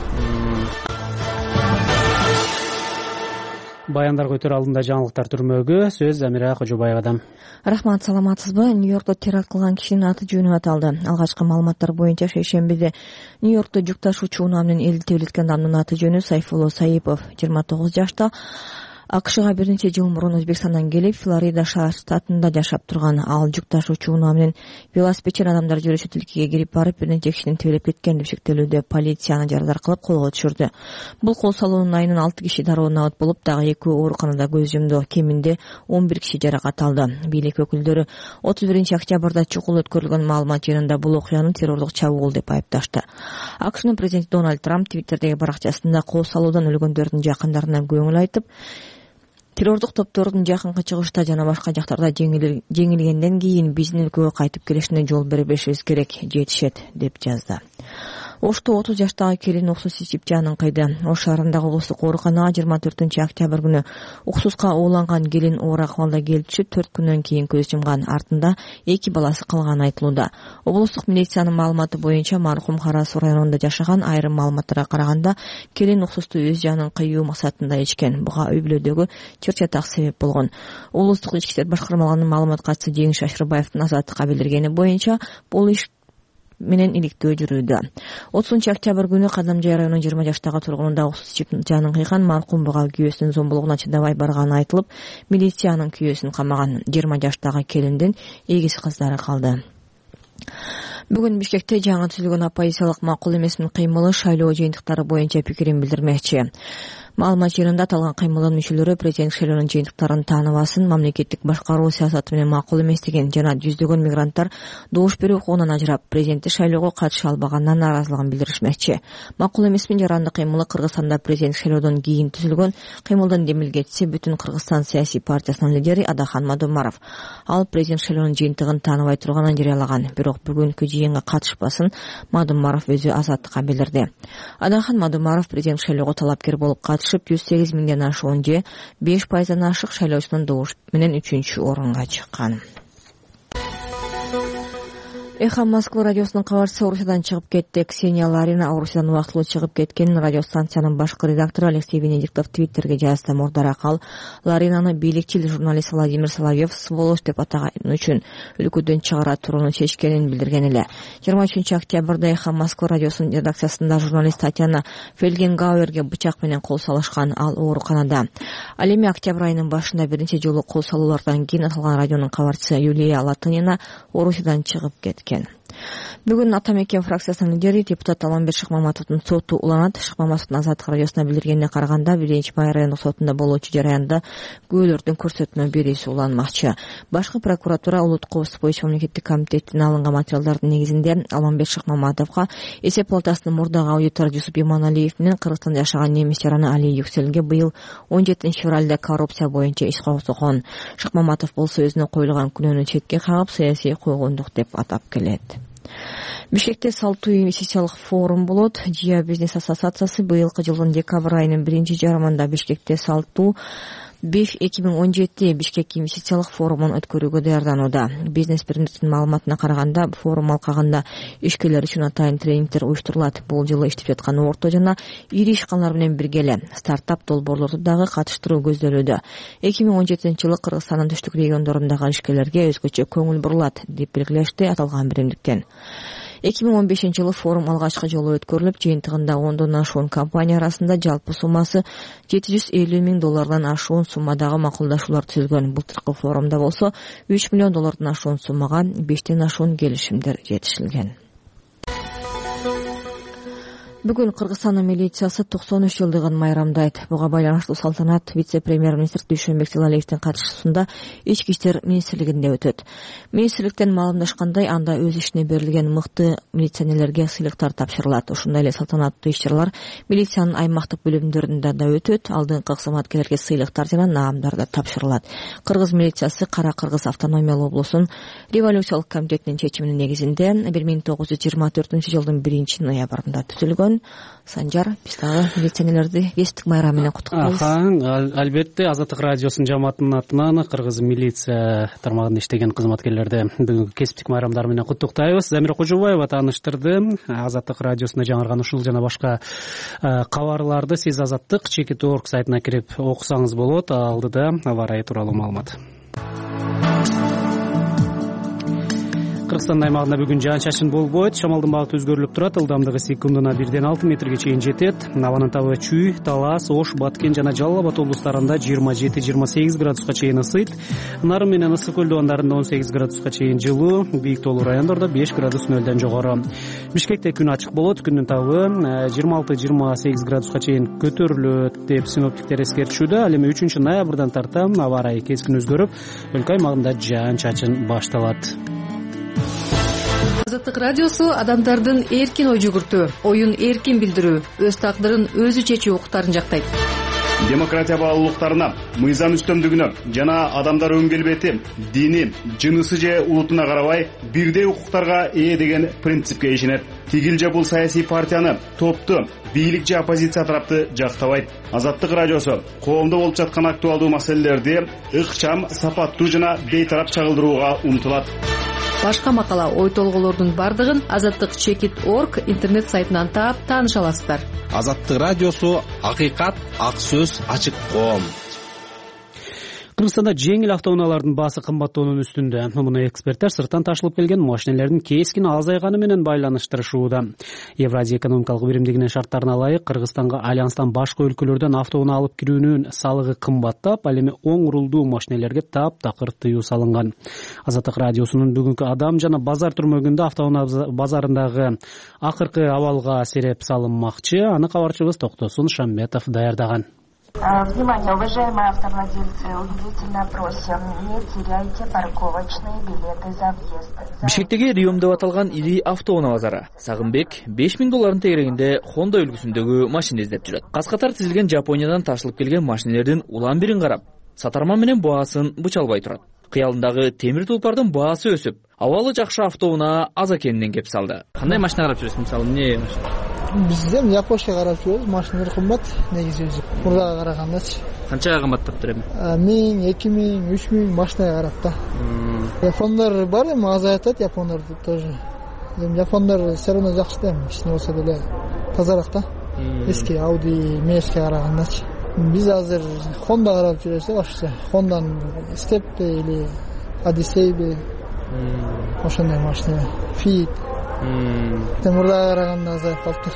Баяндар көтөр алдында жаңылыктар түрмөгү сөз Замира Кожобаевадан. Рахмат, саламатсызбы? Нью-Йоркто теракт кылган кишинин аты жөнү аталды. Алгачкы маалыматтар боюнча шейшембиде Нью-Йоркто жүк ташуучу унаа менен элди тебилеткен адамдын аты жөнү Сайфулло Саипов, 29 жашта. АКШга бир нече жыл мурун Өзбекстандан келип, Флорида штатында жашап турган. Ал жүк ташуучу унаа менен велосипедчен адамдар жүрүүчү тилкеге кирип барып, бир нече кишини тебелеп кеткен деп шектелүүдө полицияны жарадар кылып колго түшүрдү. Бул кол салуунун айынан 6 киши дароо набыт болуп, дагы 2 ооруканада көз жумду. Кеминде 11 киши жаракат алды. Бийлик өкүлдөрү 31-октябрда чукул өткөрүлгөн маалымат жыйынында бул окуяны террорлук чабуул деп айыпташты. АКШнын президенти Дональд Трамп Твиттердеги баракчасында кол салуудан өлгөндөрдүн жакындарына көңүл айтып, террорлук топтордун жакынкы чыгышта жана башка жактарда жеңилгенден кийин биздин өлкөгө кайтып келишине жол бербешибиз керек, жетишет деп жазды. Ошто 30 жаштагы келин уксус ичип жанын кыйды. Ош шаарындагы облустук ооруканага 24-октябрь күнү уксуска ууланган келин оор акыбалда келип түшүп, 4 күндөн кийин көз жумган. Артында 2 баласы калганы айтылууда. Облустук милициянын маалыматы боюнча маркум Кара-Суу районунда жашаган. Айрым маалыматтарга караганда келин уксусту өз жанын кыюу максатында ичкен. Буга үй бүлөдөгү чыр-чатак себеп болгон. Облустук ички иштер башкармалыгынын маалымат катчысы Жеңиш Ашырбаевдин Азаттыкка билдиргени боюнча бул иш менен иликтөө жүрүүдө. 30-октябрь күнү Кадамжай районунун 20 жаштагы тургунунда уксус ичип жанын кыйган маркум буга күйөөсүнүн зомбулугуна чыдабай барганы айтылып, милициянын күйөөсүн камаган. 20 жаштагы келиндин эгиз кыздары калды. Бүгүн Бишкекте жаңы түзүлгөн оппозициялык макул эмесмин кыймылы шайлоо жыйынтыктары боюнча пикирин билдирмекчи. Маалымат жыйынында аталган кыймылдын мүчөлөрү президент шайлоонун жыйынтыктарын тааныбасын, мамлекеттик башкаруу саясаты менен макул эмес деген жана жүздөгөн мигранттар добуш берүү укугунан ажырап, президенттик шайлоого катыша албаганына нааразылыгын билдиришмекчи. Макул эмесмин жаранды кыймылы Кыргызстанда президент шайлоодон кийин түзүлгөн кыймылдын демилгечиси Бүтүн Кыргызстан саясий партиясынын лидери Адахан Мадумаров. Ал президент шайлоонун жыйынтыгын тааныбай турганын жарыялаган. Бирок бүгүнкү жыйынга катышпасын Мадумаров өзү Азаттыкка билдирди. Адахан Мадумаров президент шайлоого талапкер болуп 108 миңден ашуун же 5% ашык шайлоочунун добуш менен 3-орунга чыккан. Эхо Москва радиосунун кабарчысы Орусиядан чыгып кетти. Ксения Ларина Орусиядан убактылуу чыгып кеткенин радиостанциянын башкы редактору Алексей Венедиктов Твиттерге жазды. Мурдараак ал Ларинаны бийликчил журналист Владимир Соловьев сволочь деп атаган үчүн өлкөдөн чыгара турууну чечкенин билдирген эле. 23-октябрда Эхо Москва радиосунун редакциясында журналист Татьяна Фельгенгауэрге бычак менен кол салышкан. Ал ооруканада. Ал эми октябрь айынын башында бир нече жолу кол салуулардан кийин аталган радионун кабарчысы Юлия Латынина Орусиядан чыгып кеткен. Бүгүн Ата Мекен фракциясынын лидери депутат Алмамбет Шыкмаматовдун соту уланат. Шыкмаматовдун Азаттык радиосуна билдиргенине караганда, биринчи Бай райондук сотунда болуучу жараянда күбөлөрдүн көрсөтмө берүүсү уланмакчы. Башкы прокуратура улуттук коопсуздук боюнча мамлекеттик комитеттин алынган материалдардын негизинде Алмамбет Шыкмаматовго эсеп палатасынын мурдагы аудитору Жусуп Иманалиев менен Кыргызстанда жашаган немис жараны Али Юкселге быйыл 17 февралда коррупция боюнча иш козгогон. Шыкмаматов болсо өзүнө коюлган күнөөнү четке кагып, саясий койгондук деп атап келет. Бишкекте салттуу инвестициялык форум болот. Жия бизнес ассоциациясы быйылкы жылдын декабрь айынын биринчи жарымында Бишкекте салттуу БИФ 2017 Бишкек инвестициялык форумун өткөрүүгө даярданууда. Бизнес биринчисинин маалыматына караганда, форум алкагында ишкерлер үчүн атайын тренингдер уюштурулат. Бул жылы иштеп жаткан орто жана ири ишканалар менен бирге эле стартап долбоорлорду дагы катыштыруу көздөлүүдө. 2017-жылы Кыргызстандын түштүк региондорундагы ишкерлерге өзгөчө көңүл бурулат деп белгилешти аталган биримдиктен. 2015-жылы форум алгачкы жолу өткөрүлүп, жыйынтыгында 10дон ашуун компания арасында жалпы суммасы $750 миң ашуун суммадагы макулдашуулар түзүлгөн. Былтыркы форумда болсо $3 миллион ашуун суммага 5тен ашуун келишимдер жетишилген. Бүгүн Кыргызстандын милициясы 93 жылдыгын майрамдайт. Буга байланыштуу салтанат вице-премьер-министр Дүйшөнбек Тилалиевдин катышуусунда Ички иштер министрлигинде өтөт. Министрликтен маалымдашкандай, анда өз ишине берилген мыкты милиционерлерге сыйлыктар тапшырылат. Ушундай эле салтанаттуу иш-чаралар милициянын аймактык бөлүмдөрүндө да өтөт. Алдыңкы кызматкерлерге сыйлыктар жана наамдар да тапшырылат. Кыргыз милициясы Кара Кыргыз автономиялык облусунун революциялык комитетинин чечиминин негизинде 1924-жылдын 1-ноябрында түзүлгөн. Санжар, биз дагы милиционерлерди кесиптик майрам менен куттуктайбыз. Албетте, Азаттык радиосунун жамаатынын атынан Кыргыз милиция тармагында иштеген кызматкерлерди бүгүнкү кесиптик майрамдар менен куттуктайбыз. Замира Кожобаева тааныштырды. Азаттык радиосунда жаңырган ушул жана башка кабарларды сиз Азаттык.org сайтына кирип окусаңыз болот. Алдыда аба ырайы тууралуу маалымат. Кыргызстан аймагында бүгүн жаан-чачын болбойт. Шамалдын багыты өзгөрүлүп турат. Ылдамдыгы секундуна 1-6 метрге чейин жетет. Абанын табы Чүй, Талас, Ош, Баткен жана Жалал Абад облустарында 27-28 градуска чейин ысыйт. Нарын менен Ысык көл дубандарында 18 градуска чейин жылуу, бийик тоолуу райондордо 5 градус нөлдөн жогору. Бишкекте күн ачык болот. Күндүн табы 26-28 градуска чейин көтөрүлөт деп синоптиктер эскертишүүдө. Ал эми 3-ноябрдан тарта аба ырайы кескин өзгөрүп, өлкө аймагында жаан-чачын башталат. Азаттык радиосу адамдардын эркин ой жүгүртүү, оюн эркин билдирүү, өз тагдырын өзү чечүү укуктарын жактайт. Демократия баалуулуктарына, мыйзам үстөмдүгүнө жана адамдар өң келбети, дини, жынысы же улутуна карабай бирдей укуктарга ээ деген принципке ишенет. Тигил же бул саясий партияны, топту, бийлик же оппозиция тарапты жактабайт. Азаттык радиосу коомдо болуп жаткан актуалдуу маселелерди ыкчам, сапаттуу жана бейтарап чагылдырууга умтулат. Башка макала, ой толголордун бардыгын Azattik.org интернет сайтынан таап тааныша аласыздар. Азаттык радиосу акыйкат, ак сөз, ачык коом. Кыргызстанда жеңил автоунаалардын баасы кымбаттоонун үстүндө. Муну эксперттер сырттан ташылып келген машинелердин кескин азайганы менен байланыштырышууда. Евразия экономикалык биримдигинин шарттарына ылайык Кыргызстанга альянстан башка өлкөлөрдөн автоунаа алып кирүүнүн салыгы кымбаттап, ал эми оң урулдуу машинелерге таптакыр тыюу салынган. Азаттык радиосунун бүгүнкү адам жана базар түрмөгүндө автоунаа базарындагы акыркы абалга сереп салынмакчы. Аны кабарчыбыз Токтосун Шамбетов даярдаган. Внимание, уважаемые автовладельцы, убедительно просим, не теряйте парковочные билеты за въезд. Бишкектеги Риом деп аталган ири автоунаа базары. Сагынбек $5,000 тегерегинде Honda үлгүсүндөгү машина издеп жүрөт. Каскатар тизилген Жапониядан ташылып келген машинелердин улам бирин карап, сатарман менен баасын бычалбай турат. Кыялындагы темир тулпардын баасы өсүп, абалы жакшы автоунаа аз экенинен кеп салды. Кандай машина карап жүрөсүз? Мисалы, эмне машина? Бизде Япошка карап жүрөбүз, машиналар кымбат негизи мурдага карагандачы. Канчага кымбаттаптыр эми? 1000, 2000, 3000 машинага карап да. Япондар бар эми азаятат, япондар тоже. Эми япондар все равно жакшы да, кичине болсо деле тазараак да. Эски Audi, Mercedes карагандачы. Биз азыр Honda карап жүрөбүз башкача. Honda'нын Step или Odyssey ошондой машина. Fit. Мурдага караганда азайып калыптыр.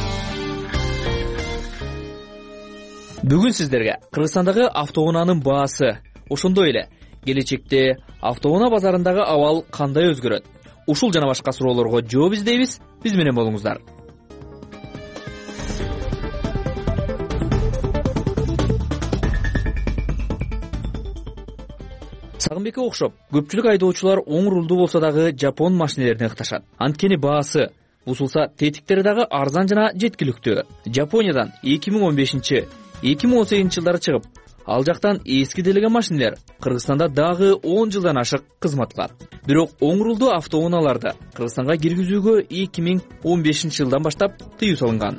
Бүгүн сиздерге Кыргызстандагы автоунаанын баасы, ошондой эле келечекте автоунаа базарындагы абал кандай өзгөрөт? ушул жана башка суроолорго жооп издейбиз. Биз менен болуңуздар. Сагынбекке окшоп, көпчүлүк айдоочулар оң рулду болсо дагы жапон машинелерине ыкташат. Анткени баасы бузулса, тетиктери дагы арзан жана жеткиликтүү. Жапониядан 2015-2018 жылдары чыгып, ал жактан эски делеген машинелер Кыргызстанда дагы 10 жылдан ашык кызмат кылат. Бирок оң рулду автоунааларды Кыргызстанга киргизүүгө 2015 жылдан баштап тыюу салынган.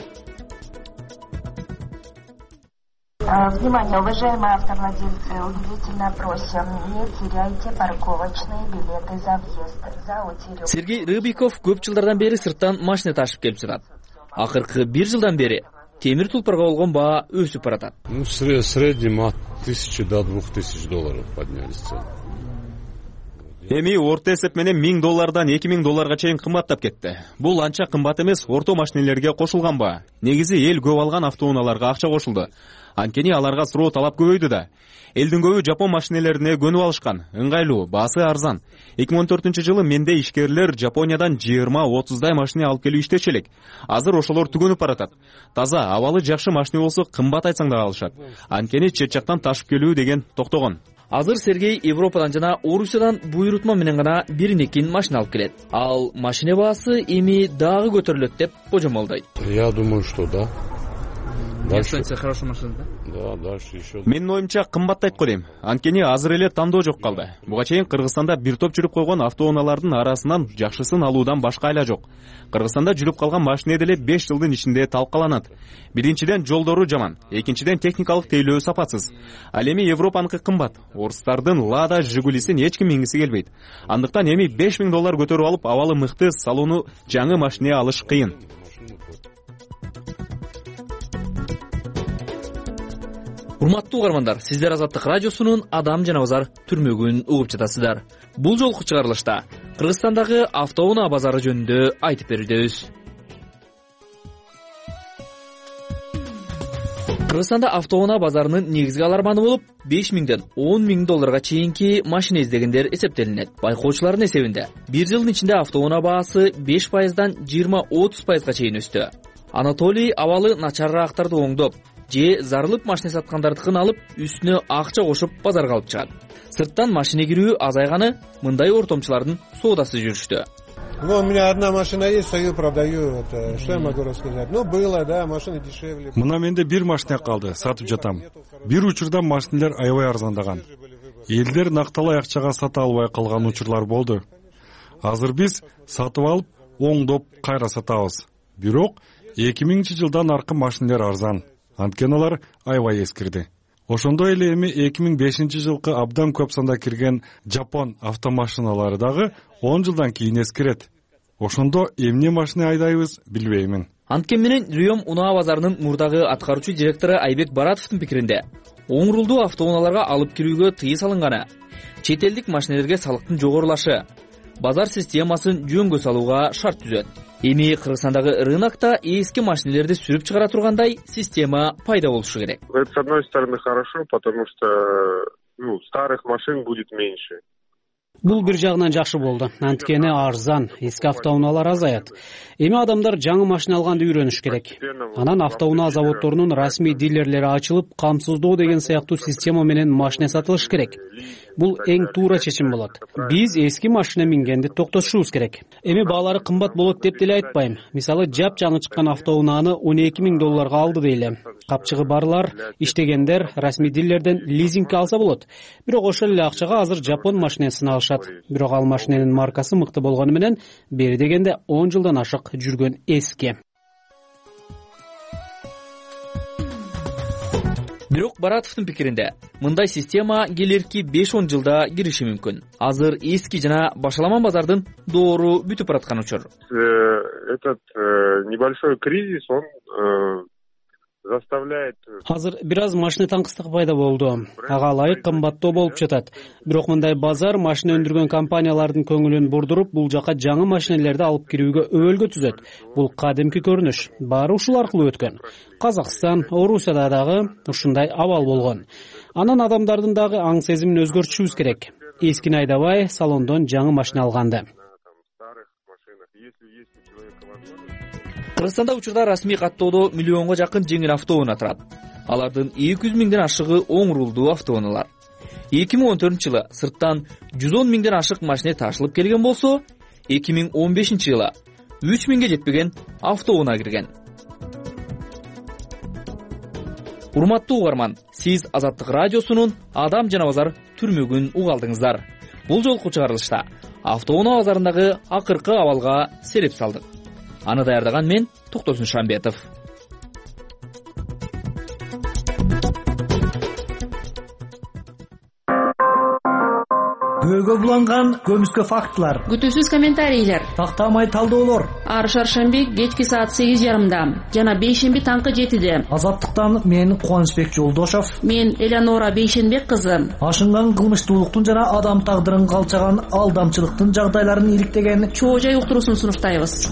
Внимание, уважаемые автовладельцы, убедительно просим, не теряйте парковочные билеты за въезд. За утерю. Сергей Рыбиков көп жылдардан бери сырттан машина ташып келип жатат. Акыркы 1 жылдан бери темир тулпарга болгон баа өсүп баратат. В среднем от 1000 до 2000 долларов поднялись цены. Эми орто эсеп менен $1000 $2000 чейин кымбаттап кетти. Бул анча кымбат эмес, орто машинелерге кошулган баа. Негизи эл көп алган автоунааларга акча кошулду. Анткени аларга суроо талап көбөйдү да. Элдин көбү жапон машинелерине көнүп алышкан. Ыңгайлуу, баасы арзан. 2014-жылы менде ишкерлер Жапониядан 20-30 машина алып келип иштечү элек. Азыр ошолор түгөнүп баратат. Таза, абалы жакшы машина болсо кымбат айтсаң да алышат. Анткени чет жактан ташып келүү деген токтогон. Азыр Сергей Европадан жана Орусиядан буйрутма менен гана бирин-экин машина алып келет. Ал машина баасы эми дагы көтөрүлөт деп божомолдойт. Я думаю, что да. Останется хорошая машина, да? Да, дальше еще. Менин оюмча кымбаттайт го дейм. Анткени азыр эле тандоо жок калды. Буга чейин Кыргызстанда бир топ жүрүп койгон автоунаалардын арасынан жакшысын алуудан башка айла жок. Кыргызстанда жүрүп калган машина деле 5 жылдын ичинде талкаланат. Биринчиден жолдору жаман, экинчиден техникалык тейлөө сапатсыз. Ал эми Европаныкы кымбат. Орустардын Лада, Жигулисин эч ким мингиси келбейт. Андыктан эми $5000 көтөрүп алып, абалы мыкты салону жаңы машина алыш кыйын. Урматтуу угармандар, сиздер Азаттык радиосунун Адам жана базар түрмөгүн угуп жатасыздар. Бул жолку чыгарылышта Кыргызстандагы автоунаа базары жөнүндө айтып берүүбүз. Кыргызстанда автоунаа базарынын негизги аларманы болуп, $5000ден $10,000 чейинки машина издегендер эсептелинет. Байкоочулардын эсебинде 1 жылдын ичинде автоунаа баасы 5%дан 20-30% чейин өстү. Анатолий абалы начарраактарды оңдоп, же зарылып машина саткандардыкын алып, үстүнө акча кошуп базарга алып чыгат. Сырттан машина кирүү азайганы мындай ортомчулардын соодасы жүрүштү. Ну, у меня одна машина есть, стою, продаю. Что я могу рассказать? Ну, было, да, машина дешевле. Мына менде бир машина калды, сатып жатам. Бир учурда машинелер аябай арзандаган. Элдер накталай акчага сата албай калган учурлар болду. Азыр биз сатып алып, оңдоп кайра сатабыз. Бирок 2000-жылдан аркы машинелер арзан. Анткени алар аябай эскирди. Ошондой эле эми 2005-жылкы абдан көп санда кирген Жапон автомашиналары дагы 10 жылдан кийин эскирет. Ошондо эмне машина айдайбыз билбеймин. Анткени менен Рюм унаа базарынын мурдагы аткаруучу директору Айбек Баратовдун пикиринде, оң рулдуу автоунааларга алып кирүүгө тыюу салынганы, чет элдик машинелерге салыктын жогорулашы, базар системасын жөнгө салууга шарт түзөт. Эми Кыргызстандагы рынокто эски машинелерди сүрүп чыгара тургандай система пайда болушу керек. Это с одной стороны хорошо, потому что старых машин будет меньше. Бул бир жагынан жакшы болду. Анткени арзан, эски автоунаалар азаят. Эми адамдар жаңы машина алганды үйрөнүш керек. Анан автоунаа заводдорунун расмий дилерлери ачылып, камсыздоо деген сыяктуу система менен машина сатылыш керек. Бул эң туура чечим болот. Биз эски машина мингенди токтотушубуз керек. Эми баалары кымбат болот деп деле айтпайм. Мисалы, жап-жаңы чыккан автоунааны $12,000 алды дейле. Капчыгы барлар, иштегендер расмий дилерден лизингке алса болот. Бирок ошол эле акчага азыр Жапон машинасын алышат. Бирок ал машинанын маркасы мыкты болгону менен бери дегенде 10 жылдан ашык жүргөн эски. Бирок Баратовдун пикиринде, мындай система келерки 5-10 жылда кириши мүмкүн. Азыр эски жана башаламан базардын доору бүтүп бараткан учур. Этот небольшой кризис, он заставляет. Азыр бир аз машина таңкыстыгы пайда болду. Ага ылайык кымбаттоо болуп жатат. Бирок мындай базар машина өндүргөн компаниялардын көңүлүн бурдуруп, бул жака жаңы машинелерди алып кирүүгө өбөлгө түзөт. Бул кадимки көрүнүш. Баары ушул аркылуу өткөн. Казакстан, Орусияда дагы ушундай абал болгон. Анан адамдардын дагы аң сезимин өзгөртүшүбүз керек. Эскини айдабай, салондон жаңы машина алганды. Кыргызстанда учурда расмий каттоодо миллионго жакын жеңил автоунаа турат. Алардын 200 миңден ашыгы оң рулдуу автоунаалар. 2014-жылы сырттан 110 миңден ашык машина ташылып келген болсо, 2015-жылы 3 миңге жетпеген автоунаа кирген. Урматтуу угарман, сиз Азаттык радиосунун Адам жана базар түрмөгүн угалдыңыздар. Бул жолку чыгарылышта автоунаа базарындагы акыркы абалга сереп салдык. Аны даярдаган мен Токтосун Шамбетов. Күбөгө буланган көмүскө фактылар, күтүүсүз комментарийлер, тактамай талдоолор. Ар шаршемби кечки саат 8:30 жана бейшемби таңкы 7-де. Азаттыктан мен Кубанычбек Жолдошов, мен Элеонора Бейшенбек кызы. Ашынган кылмыштуулуктун жана адам тагдырын калчаган алдамчылыктын жагдайларын иликтеген чоо жай уктуруусун сунуштайбыз.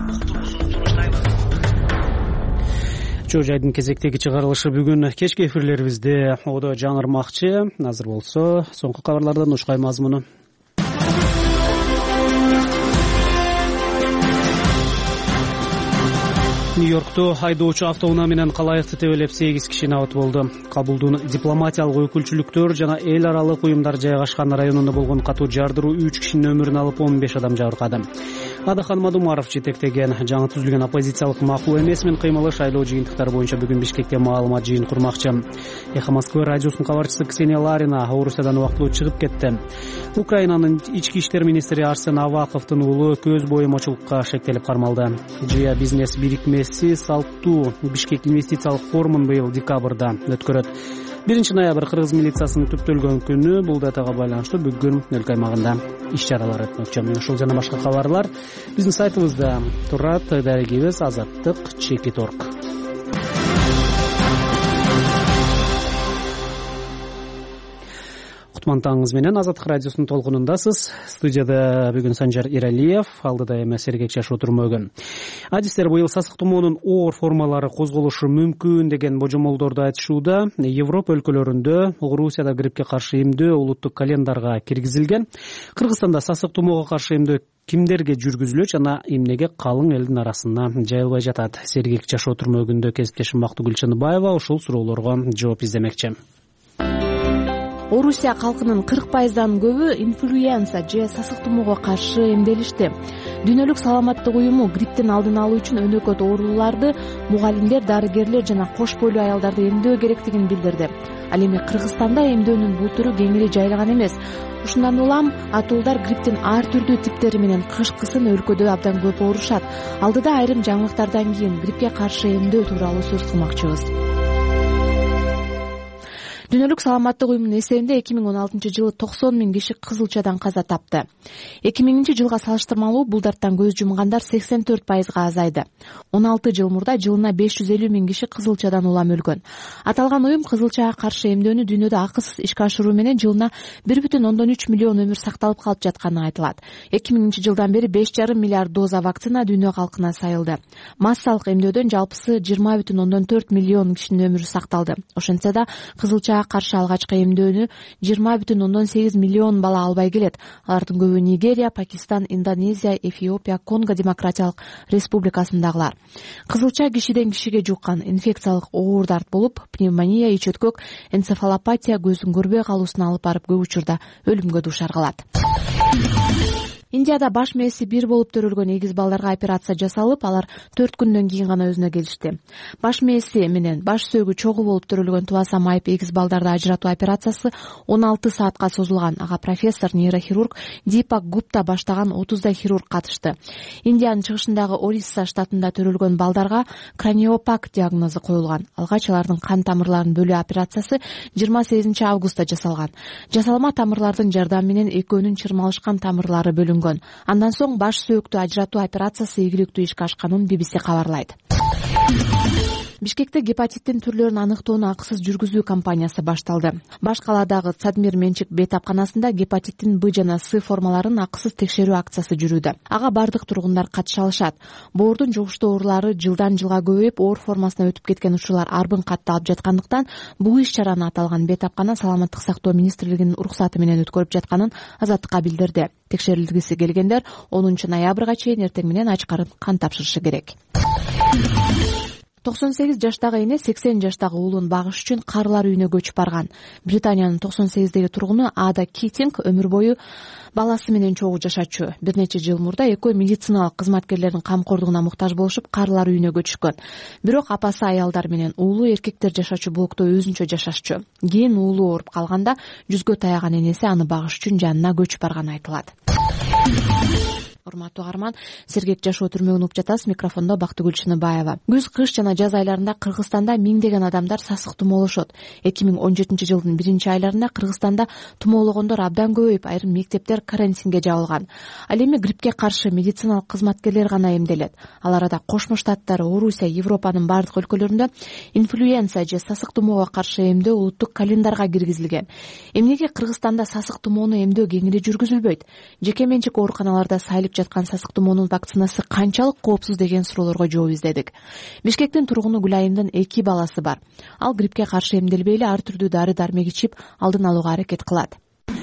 Чоо жайдын кезектеги чыгарылышы бүгүн кечки эфирлерибизде одо жаңырмакчы. Азыр болсо соңку кабарлардан ушкай мазмуну. Нью-Йоркто айдоочу автоунаа менен калайыкты тебелеп 8 киши абат болду. Кабулдун дипломатиялык өкүлчүлүктөр жана эл аралык уюмдар жайгашкан районунда болгон катуу жардыруу 3 кишинин өмүрүн алып 15 адам жабыркады. Адахан Мадумаров жетектеген жаңы түзүлгөн оппозициялык макул эмес мен кыймылы шайлоо жыйынтыктары боюнча бүгүн Бишкекте маалымат жыйын курмакчы. Эхо Москвы радиосунун кабарчысы Ксения Ларина Орусиядан убактылуу чыгып кетти. Украинанын ички иштер министри Арсен Аваковдун уулу көз боюмачылыкка шектелип кармалды. Жия бизнес бирикмеси Салттуу Бишкек инвестициялык форумун быйыл декабрда өткөрөт. 1-ноябрь кыргыз милициясынын түптөлгөн күнү. Бул датага байланыштуу бүгүн өлкө аймагында иш-чаралар өтмөкчү. Ушул жана башка кабарлар биздин сайтыбызда турат. Дарегибиз azattik.org. Кутман менен Азаттык радиосунун толкунундасыз. Студияда бүгүн Санжар Иралиев, алдыда эми Сергек Жашоо Турмөгүн. Адистер быйыл сасык тумоонун оор формалары козголушу мүмкүн деген божомолдорду айтышууда. Европа өлкөлөрүндө Орусияда гриппке каршы эмдөө улуттук календарга киргизилген. Кыргызстанда сасык тумоого каршы эмдөө кимдерге жүргүзүлөт жана эмнеге калың элдин арасына жайылбай жатат? Сергек Жашоо Турмөгүндө кесиптешим Мактыгүл Чыныбаева ушул суроолорго жооп издемекчи. Орусия калкынын 40%дан көбү инфлюенса же сасык тумоого каршы эмделишти. Дүйнөлүк саламаттык уюму грипптин алдын алуу үчүн өнөкөт ооруларды мугалимдер, дарыгерлер жана кош бойлуу аялдарды эмдөө керектигин билдирди. Ал эми Кыргызстанда эмдөөнүн бул түрү кеңири жайылган эмес. Ушундан улам атуулдар грипптин ар түрдүү типтери менен кышкысын өлкөдө абдан көп оорушат. Алдыда айрым жаңылыктардан кийин гриппке каршы эмдөө тууралуу сөз кылмакчыбыз. Дүйнөлүк саламаттык уюмунун эсебинде 2016-жылы 90 миң киши кызылчадан каза тапты. 2000-жылга салыштырмалуу бул дарттан көз жумгандар 84%га азайды. 16 жыл мурда жылына 550 миң киши кызылчадан улам өлгөн. Аталган уюм кызылчага каршы эмдөөнү дүйнөдө акысыз ишке ашыруу менен жылына 1,3 миллион өмүр сакталып калып жатканы айтылат. 2000-жылдан бери 5,5 миллиард доза вакцина дүйнө калкына сайылды. Массалык эмдөөдөн жалпысы 20,4 миллион кишинин өмүрү сакталды. Ошентсе да кызылчага каршы алгачкы эмдөөнү 20,8 миллион бала албай келет. Алардын көбү Нигерия, Пакистан, Индонезия, Эфиопия, Конго Демократиялык Республикасындагылар. Кызылча кишиден кишиге жуккан инфекциялык оор дарт болуп, пневмония, ич өткөк, энцефалопатия, көздүн көрбөй калуусуна алып барып көп учурда өлүмгө дуушар кылат. Индияда баш мээси бир болуп төрөлгөн эгиз балдарга операция жасалып, алар 4 күндөн кийин гана өзүнө келишти. Баш мээси менен баш сөөгү чогуу болуп төрөлгөн тубаса майып эгиз балдарды ажыратуу операциясы 16 саатка созулган. Ага профессор, нейрохирург Дипак Гупта баштаган 30 хирург катышты. Индиянын чыгышындагы Орисса штатында төрөлгөн балдарга краниопак диагнозу коюлган. Алгач алардын кан тамырларын бөлүү операциясы 28 августта жасалган. Жасалма тамырлардын жардамы менен экөөнүн чырмалышкан тамырлары бөлүнгөн. Андан соң баш сөөктү ажыратуу операциясы ийгиликтүү ишке ашканын BBC кабарлайт. Бишкекте гепатиттин түрлөрүн аныктоону акысыз жүргүзүү кампаниясы башталды. Баш каладагы Цадмир Менчик бейтапканасында гепатиттин Б жана С формаларын акысыз текшерүү акциясы жүрүүдө. Ага бардык тургундар катыша алышат. Боордун жугуштуу оорулары жылдан жылга көбөйүп, оор формасына өтүп кеткен учурлар арбын катталып жаткандыктан бул иш-чараны аталган бейтапкана Саламаттык сактоо министрлигинин уруксаты менен өткөрүп жатканын Азаттыкка билдирди. Текшерилгиси келгендер 10 ноябрга чейин эртең менен ачкарын кан тапшырышы керек. 98 жаштагы эне 80 жаштагы уулун багыш үчүн карылар үйүнө көчүп барган. Британиянын 98-деги тургуну Ада Китинг өмүр бою баласы менен чогуу жашачу. Бир нече жыл мурда экөө медициналык кызматкерлердин камкордугуна муктаж болушуп, карылар үйүнө көчүшкөн. Бирок апасы аялдар менен уулу эркектер жашачу блокто өзүнчө жашашчу. Кийин уулу ооруп калганда жүзгө таяган энеси аны багыш үчүн жанына көчүп барганы айтылат. Урматтуу угарман, сергек жашоо түрмөгүн угуп жатасыз. Микрофондо Бактыгүл Чыныбаева. Күз, кыш жана жаз айларында Кыргызстанда миңдеген адамдар сасык тумоолошот. 2017 жылдын 1-айларында Кыргызстанда тумоологондор абдан көбөйүп, айрым мектептер карантинге жабылган. Ал эми гриппке каршы медициналык кызматкерлер гана эмделет. Ал арада Кошмо Штаттар, Орусия, Европанын бардык өлкөлөрүндө инфлюенция же сасык тумоого каршы эмдөө улуттук календарга киргизилген. Эмнеге Кыргызстанда сасык тумоону эмдөө кеңири жүргүзүлбөйт? Жеке менчик ооруканаларда сайылып жаткан сасык тумоонун вакцинасы канчалык коопсуз деген суроолорго жооп издедик. Бишкектин тургуну Гүлайымдын 2 баласы бар. Ал гриппке каршы эмделбей эле ар түрдүү дары-дармек ичип алдын алууга аракет кылат.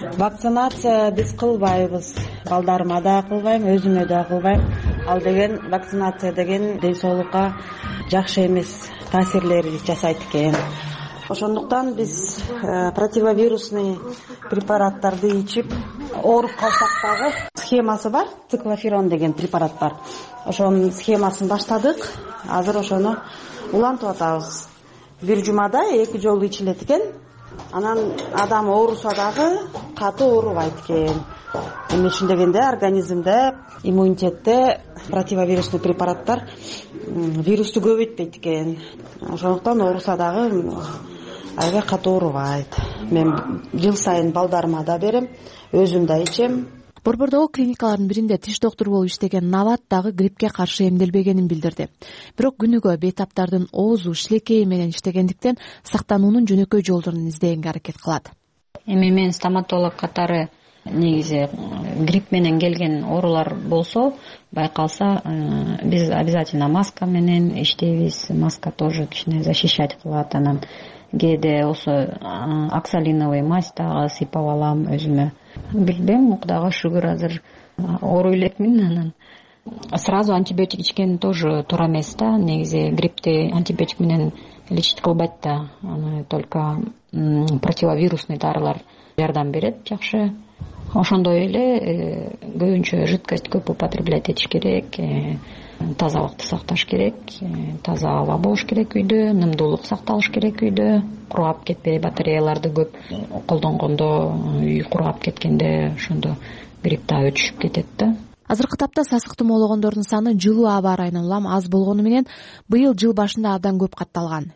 Вакцинация биз кылбайбыз. Балдарыма да кылбайм, өзүмө да кылбайм. Ал деген вакцинация деген ден соолукка жакшы эмес таасирлери жасайт экен. Ошондуктан биз противовирусный препараттарды ичип, ооруп калсак дагы схемасы бар, циклоферон деген препарат бар. Ошонун схемасын баштадык. Азыр ошону улантып атабыз. Бир жумада 2 жолу ичилет экен. Анан адам ооруса дагы катуу оорубайт экен. Эмне дегенде организмде, иммунитетте противовирусный препараттар вирусту көбөйтпөйт экен. Ошондуктан ооруса дагы аябай катуу оорубайт. Мен жыл сайын балдарыма да берем, өзүм да ичем. Борбордогу клиникалардын биринде тиш доктуру болуп иштеген Нават дагы гриппке каршы эмделбегенин билдирди. Бирок күнүгө бейтаптардын оозу, шилекейи менен иштегендиктен сактануунун жөнөкөй жолдорун издегенге аракет кылат. Эми мен стоматолог катары негизи грипп менен келген оорулар болсо, байкалса, биз обязательно маска менен иштейбиз. Маска тоже кичине защищать кылат. Анан кээде осы оксалиновый мазь дагы сыйпап алам өзүмө. Билбейм, Кудайга шүгүр азыр ооруй элекмин. Анан сразу антибиотик ичкен тоже туура эмес да. Негизи гриппти антибиотик менен лечить кылбайт да. Аны только противовирусный дарылар жардам берет жакшы. Ошондой эле көбүнчө жидкость көп употреблять этиш керек, тазалыкты сакташ керек, таза аба болуш керек үйдө, нымдуулук сакталыш керек үйдө, кургап кетпей батареяларды көп колдонгондо, үй кургап кеткенде ошондо грипп да өчүшүп кетет да. Азыркы тапта сасык тумоологондордун саны жылуу аба ырайынан улам аз болгону менен быйыл жыл башында абдан көп катталган.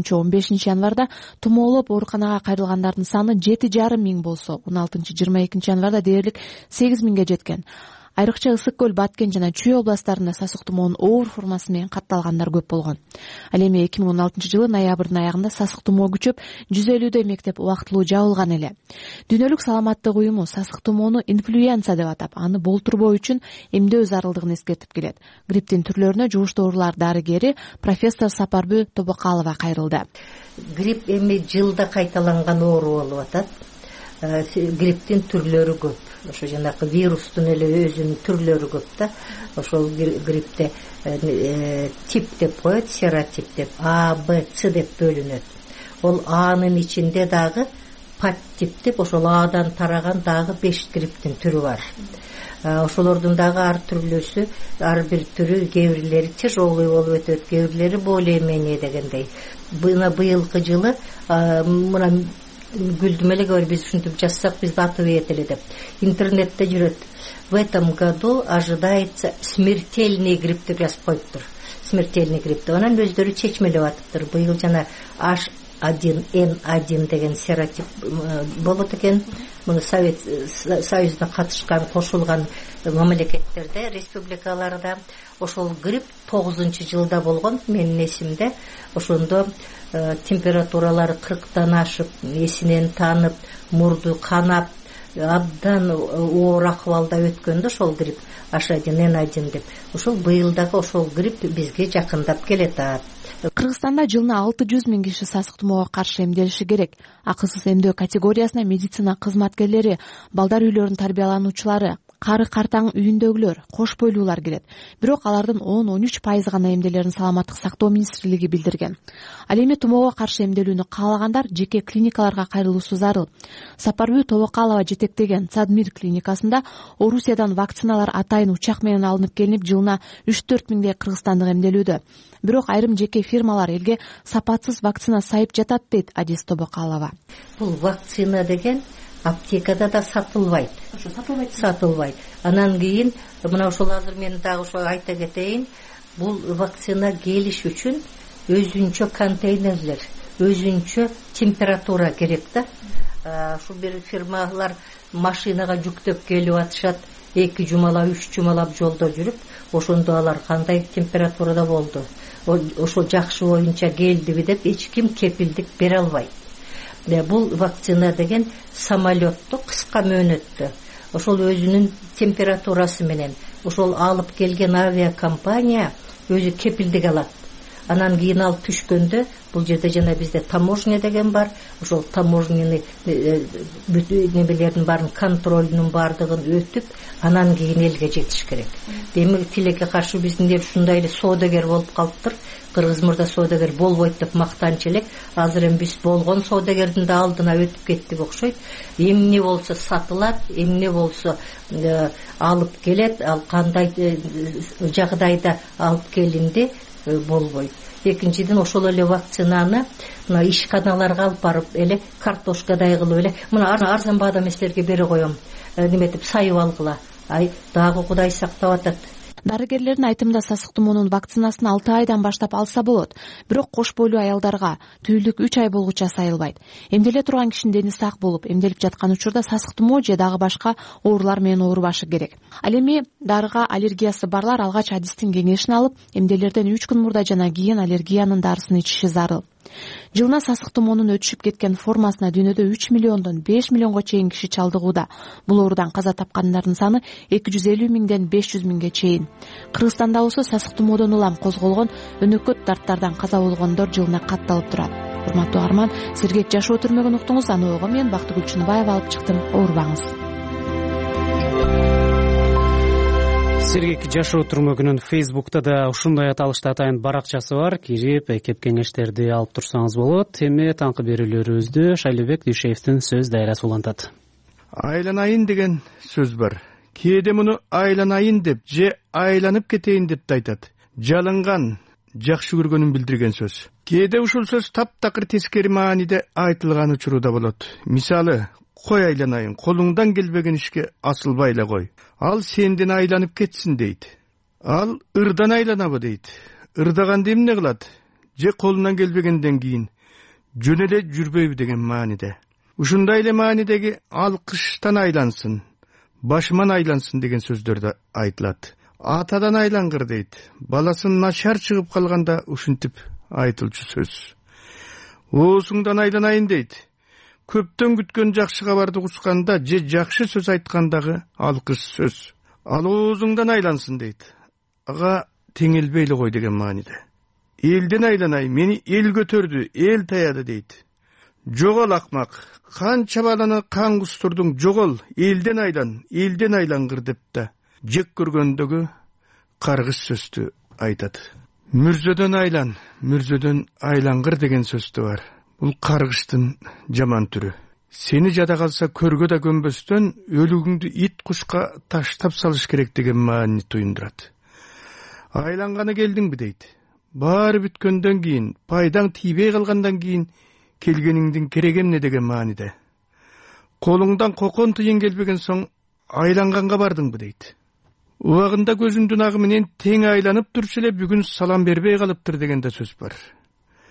9-15 январда тумоолоп ооруканага кайрылгандардын саны 7,5 миң болсо, 16-22 январда дээрлик 8 миңге жеткен. Айрыкча Ысык көл, Баткен жана Чүй областарында сасык тумоонун оор формасы менен катталгандар көп болгон. Ал эми 2016 жылы ноябрдын аягында сасык тумоо күчөп, 150 мектеп убактылуу жабылган эле. Дүйнөлүк саламаттык уюму сасык тумоону инфлюенция деп атап, аны болтурбоо үчүн эмдөө зарылдыгын эскертип келет. Грипптин түрлөрүнө жугуштуу оорулар дарыгери профессор Сапарбү Тобокалова кайрылды. Грипп эми жылда кайталанган оору болуп атат. Грипптин түрлөрү көп. Ошо жанакы вирустун эле өзүнүн түрлөрү көп да. Ошол гриппте тип деп коет, серотип деп, А, Б, С деп бөлүнөт. Ол Анын ичинде дагы подтип деп, ошол Адан тараган дагы 5 грипптин түрү бар. Ошолордун дагы ар түрлөсү, ар бир түрү, кээ бирлери тяжелый болуп өтөт, кээ бирлери более-менее дегендей. Быйылкы жылы мына Гүлдүм эле көрүп биз ушинтип жазсак бизди атып ийет эле деп. Интернетте жүрөт. В этом году ожидается смертельный грипп деп жазып коюптур. Смертельный грипп. Анан өздөрү чечмелеп атыптыр. Быйыл жана H1N1 деген серотип болот экен. Муну Совет Союзуна катышкан, кошулган мамлекеттерде, республикаларда ошол грипп 9-жылда болгон, менин эсимде. Ошондо температуралары 40-тан ашып, эсинен танып, мурду канап, абдан оор акыбалда өткөндө ошол грипп H1N1 деп. Ошол быйылдагы ошол грипп бизге жакындап келатат. Кыргызстанда жылына 600 000 киши сасык тумоого каршы эмделиши керек. Акысыз эмдөө категориясына медицина кызматкерлери, балдар үйлөрүнүн тарбиялануучулары, кары картаң үйүндөгүлөр, кош бойлуулар кирет. Бирок алардын 10-13% гана эмделерин саламаттык сактоо министрлиги билдирген. Ал эми тумоого каршы эмделүүнү каалагандар жеке клиникаларга кайрылуусу зарыл. Сапарбүй Тобокалова жетектеген Цадмир клиникасында Орусиядан вакциналар атайын учак менен алынып келинип, жылына 3-4 миңдей кыргызстандык эмделүүдө. Бирок айрым жеке фирмалар элге сапатсыз вакцина сайып жатат, дейт Адис Тобокалова. Бул вакцина деген аптекада да сатылбайт. Сатылбайт. Анан кийин мына ошол азыр мен дагы ошо айта кетейин, бул вакцина келиш үчүн өзүнчө контейнерлер, өзүнчө температура керек да. Ушу бир фирмалар машинага жүктөп келип атышат, 2 жумалап, 3 жумалап жолдо жүрүп, ошондо алар кандай температурада болду, ошол жакшы боюнча келдиби деп эч ким кепилдик бере албайт. Бул вакцина деген самолетту кыска мөөнөттө ошол өзүнүн температурасы менен ошол алып келген авиакомпания өзү кепилдик алат. Анан кийин алып түшкөндө бул жерде жана бизде таможня деген бар. Ошол таможняны бүт небелердин баарын, контролдун баардыгын өтүп, анан кийин элге жетиш керек. Демек тилекке каршы биздин ушундай эле соодагер болуп калыптыр. Кыргыз мурда соодагер болбойт деп мактанчу элек. Азыр эми биз болгон соодагердин да алдына өтүп кеттик окшойт. Эмне болсо сатылат, эмне болсо алып келет, ал кандай жагдайда алып келинди болбойт. Экинчиден ошол эле вакцинаны мына ишканаларга алып барып эле картошкадай кылып эле мына арзан баада эместерге бере коем, неметип сайып алгыла. Ай дагы Кудай сактап атат. Дарыгерлердин айтымында сасык тумоонун вакцинасын 6 айдан баштап алса болот. Бирок кош бойлуу аялдарга түйүлдүк 3 ай болгуча сайылбайт. Эмделе турган кишинин дени сак болуп, эмделип жаткан учурда сасык тумоо же дагы башка оорулар менен оорубашы керек. Ал эми дарыга аллергиясы барлар алгач Адистин кеңешин алып, эмделерден 3 күн мурда жана кийин аллергиянын дарысын ичиши зарыл. Жылына сасык тумоонун өтүшүп кеткен формасына дүйнөдө 3 миллиондон 5 миллионго чейин киши чалдыгууда. Бул оорудан каза тапкандардын саны 250 миңден 500 миңге чейин. Кыргызстанда болсо сасык тумоодон улам козголгон өнөкөт дарттардан каза болгондор жылына катталып турат. Урматтуу арман, сергек жашоо түрмөгүн уктуңуз. Аны мен Бактыгүл Чыныбаева алып чыктым. Оорубаңыз. Сергек жашоо түрмөгүнүн Facebook'та да ушундай аталышта атайын баракчасы бар. Кирип, кеп кеңештерди алып турсаңыз болот. Эми таңкы берүүлөрүбүздү Шайлебек Дүйшеевдин сөз дайрасы улантат. Айланайын деген сөз бар. Кээде муну айланайын деп же айланып кетейин деп да айтат. Жалынган, жакшы көргөнүн билдирген сөз. Кээде ушул сөз таптакыр тескери мааниде айтылган учуру да болот. Мисалы, кой айланайын, колуңдан келбеген ишке асылбай эле кой. Ал сенден айланып кетсин дейт. Ал ырдан айланабы дейт. Ырдаганды эмне кылат? Же колунан келбегенден кийин жөн эле жүрбөйбү деген мааниде. Ушундай эле маанидеги ал кыштан айлансын, башыман айлансын деген сөздөр да айтылат. Атадан айлангыр дейт. Баласын начар чыгып калганда ушинтип айтылчу сөз. Оосуңдан айланайын дейт. Көптөн күткөн жакшы кабарды кусканда же жакшы сөз айткандагы алкыш сөз. Ал оозуңдан айлансын дейт. Ага теңелбейле кой деген мааниде. Элден айланай, мени эл көтөрдү, эл таяды дейт. Жогол акмак, канча баланы кан кустурдуң, жогол, элден айлангыр деп да жек көргөндөгү каргыш сөздү айтат. Мүрзөдөн айлан, мүрзөдөн айлангыр деген сөздү бар. Бул каргыштын жаман түрү. Сени жада калса көргө да көнбөстөн өлүгүңдү ит кушка таштап салыш керек деген маани туюндурат. Айланганы келдиңби дейт. Баары бүткөндөн кийин, пайдаң тийбей калгандан кийин келгениңдин кереги эмне деген мааниде. Колуңдан кокон тыйын келбеген соң айланганга бардыңбы дейт. Убагында көзүмдүн агы менен тең айланып турчу эле бүгүн салам бербей калыптыр деген да сөз бар.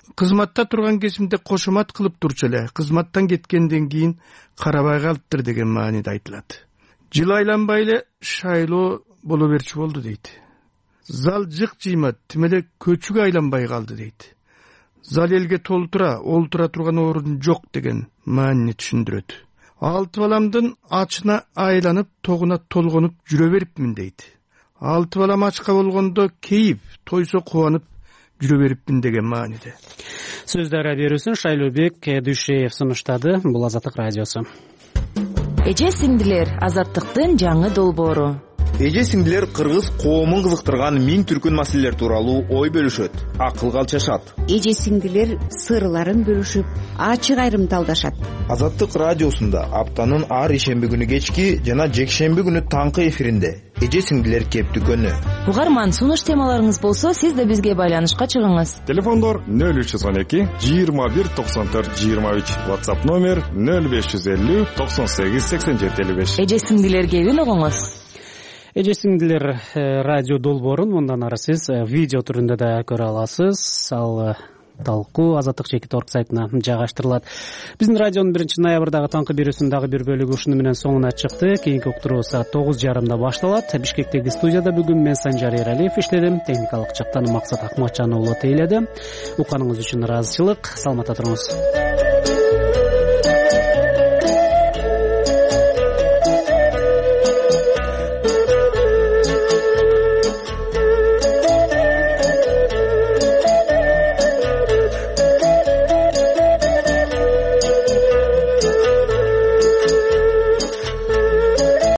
кызматта турган кезимде кошомат кылып турчу эле кызматтан кеткенден кийин карабай калыптыр деген мааниде айтылат. Жыл айланбай эле шайлоо боло берчү болду дейт. Зал жык жыймат, тим эле көчүгө айланбай калды дейт. Зал элге толтура, олтура турган орун жок деген маанини түшүндүрөт. 6 баламдын ачына айланып, тогуна толгонуп жүрө берипмин дейт. 6 балам ачка болгондо кейип, тойсо кубанып жүрө берипмин деген мааниде. Сөздөр берүүсүн Шайлообек Дүйшеев сунуштады. Бул Азаттык радиосу. Эже сиңдилер, Азаттыктын жаңы долбоору. Эже сиңдилер кыргыз коомун кызыктырган миң түркүн маселелер тууралуу ой бөлүшөт, акылга алчашат. Эже сиңдилер сырларын бөлүшүп, ачык айрымталдашат. Азаттык радиосунда аптанын ар ишемби күнү кечки жана жекшемби күнү таңкы эфиринде эже сиңдилер кептикөнү. Угарман, сунуш темаларыңыз болсо, сиз да бизге байланышка чыгыңыз. Телефондор 0312 21 94 23, WhatsApp номер 0550 98 87 55. Эже сиңдилерге үн угуңуз. Эже сиңдилер радио долбоорун мындан ары сиз видео түрүндө да көрө аласыз. Ал талкуу Азаттык.org сайтына жайгаштырылат. Биздин радионун 1-ноябрдагы таңкы берүүсүнүн дагы бир бөлүгү ушуну менен соңуна чыкты. Кийинки уктуруу саат 9:30 башталат. Бишкектеги студияда бүгүн мен Санжар Эралиев иштедим. Техникалык жактан Максат Акматжан уулу тейледи. Укканыңыз үчүн ыраазычылык. Саламатта туруңуз.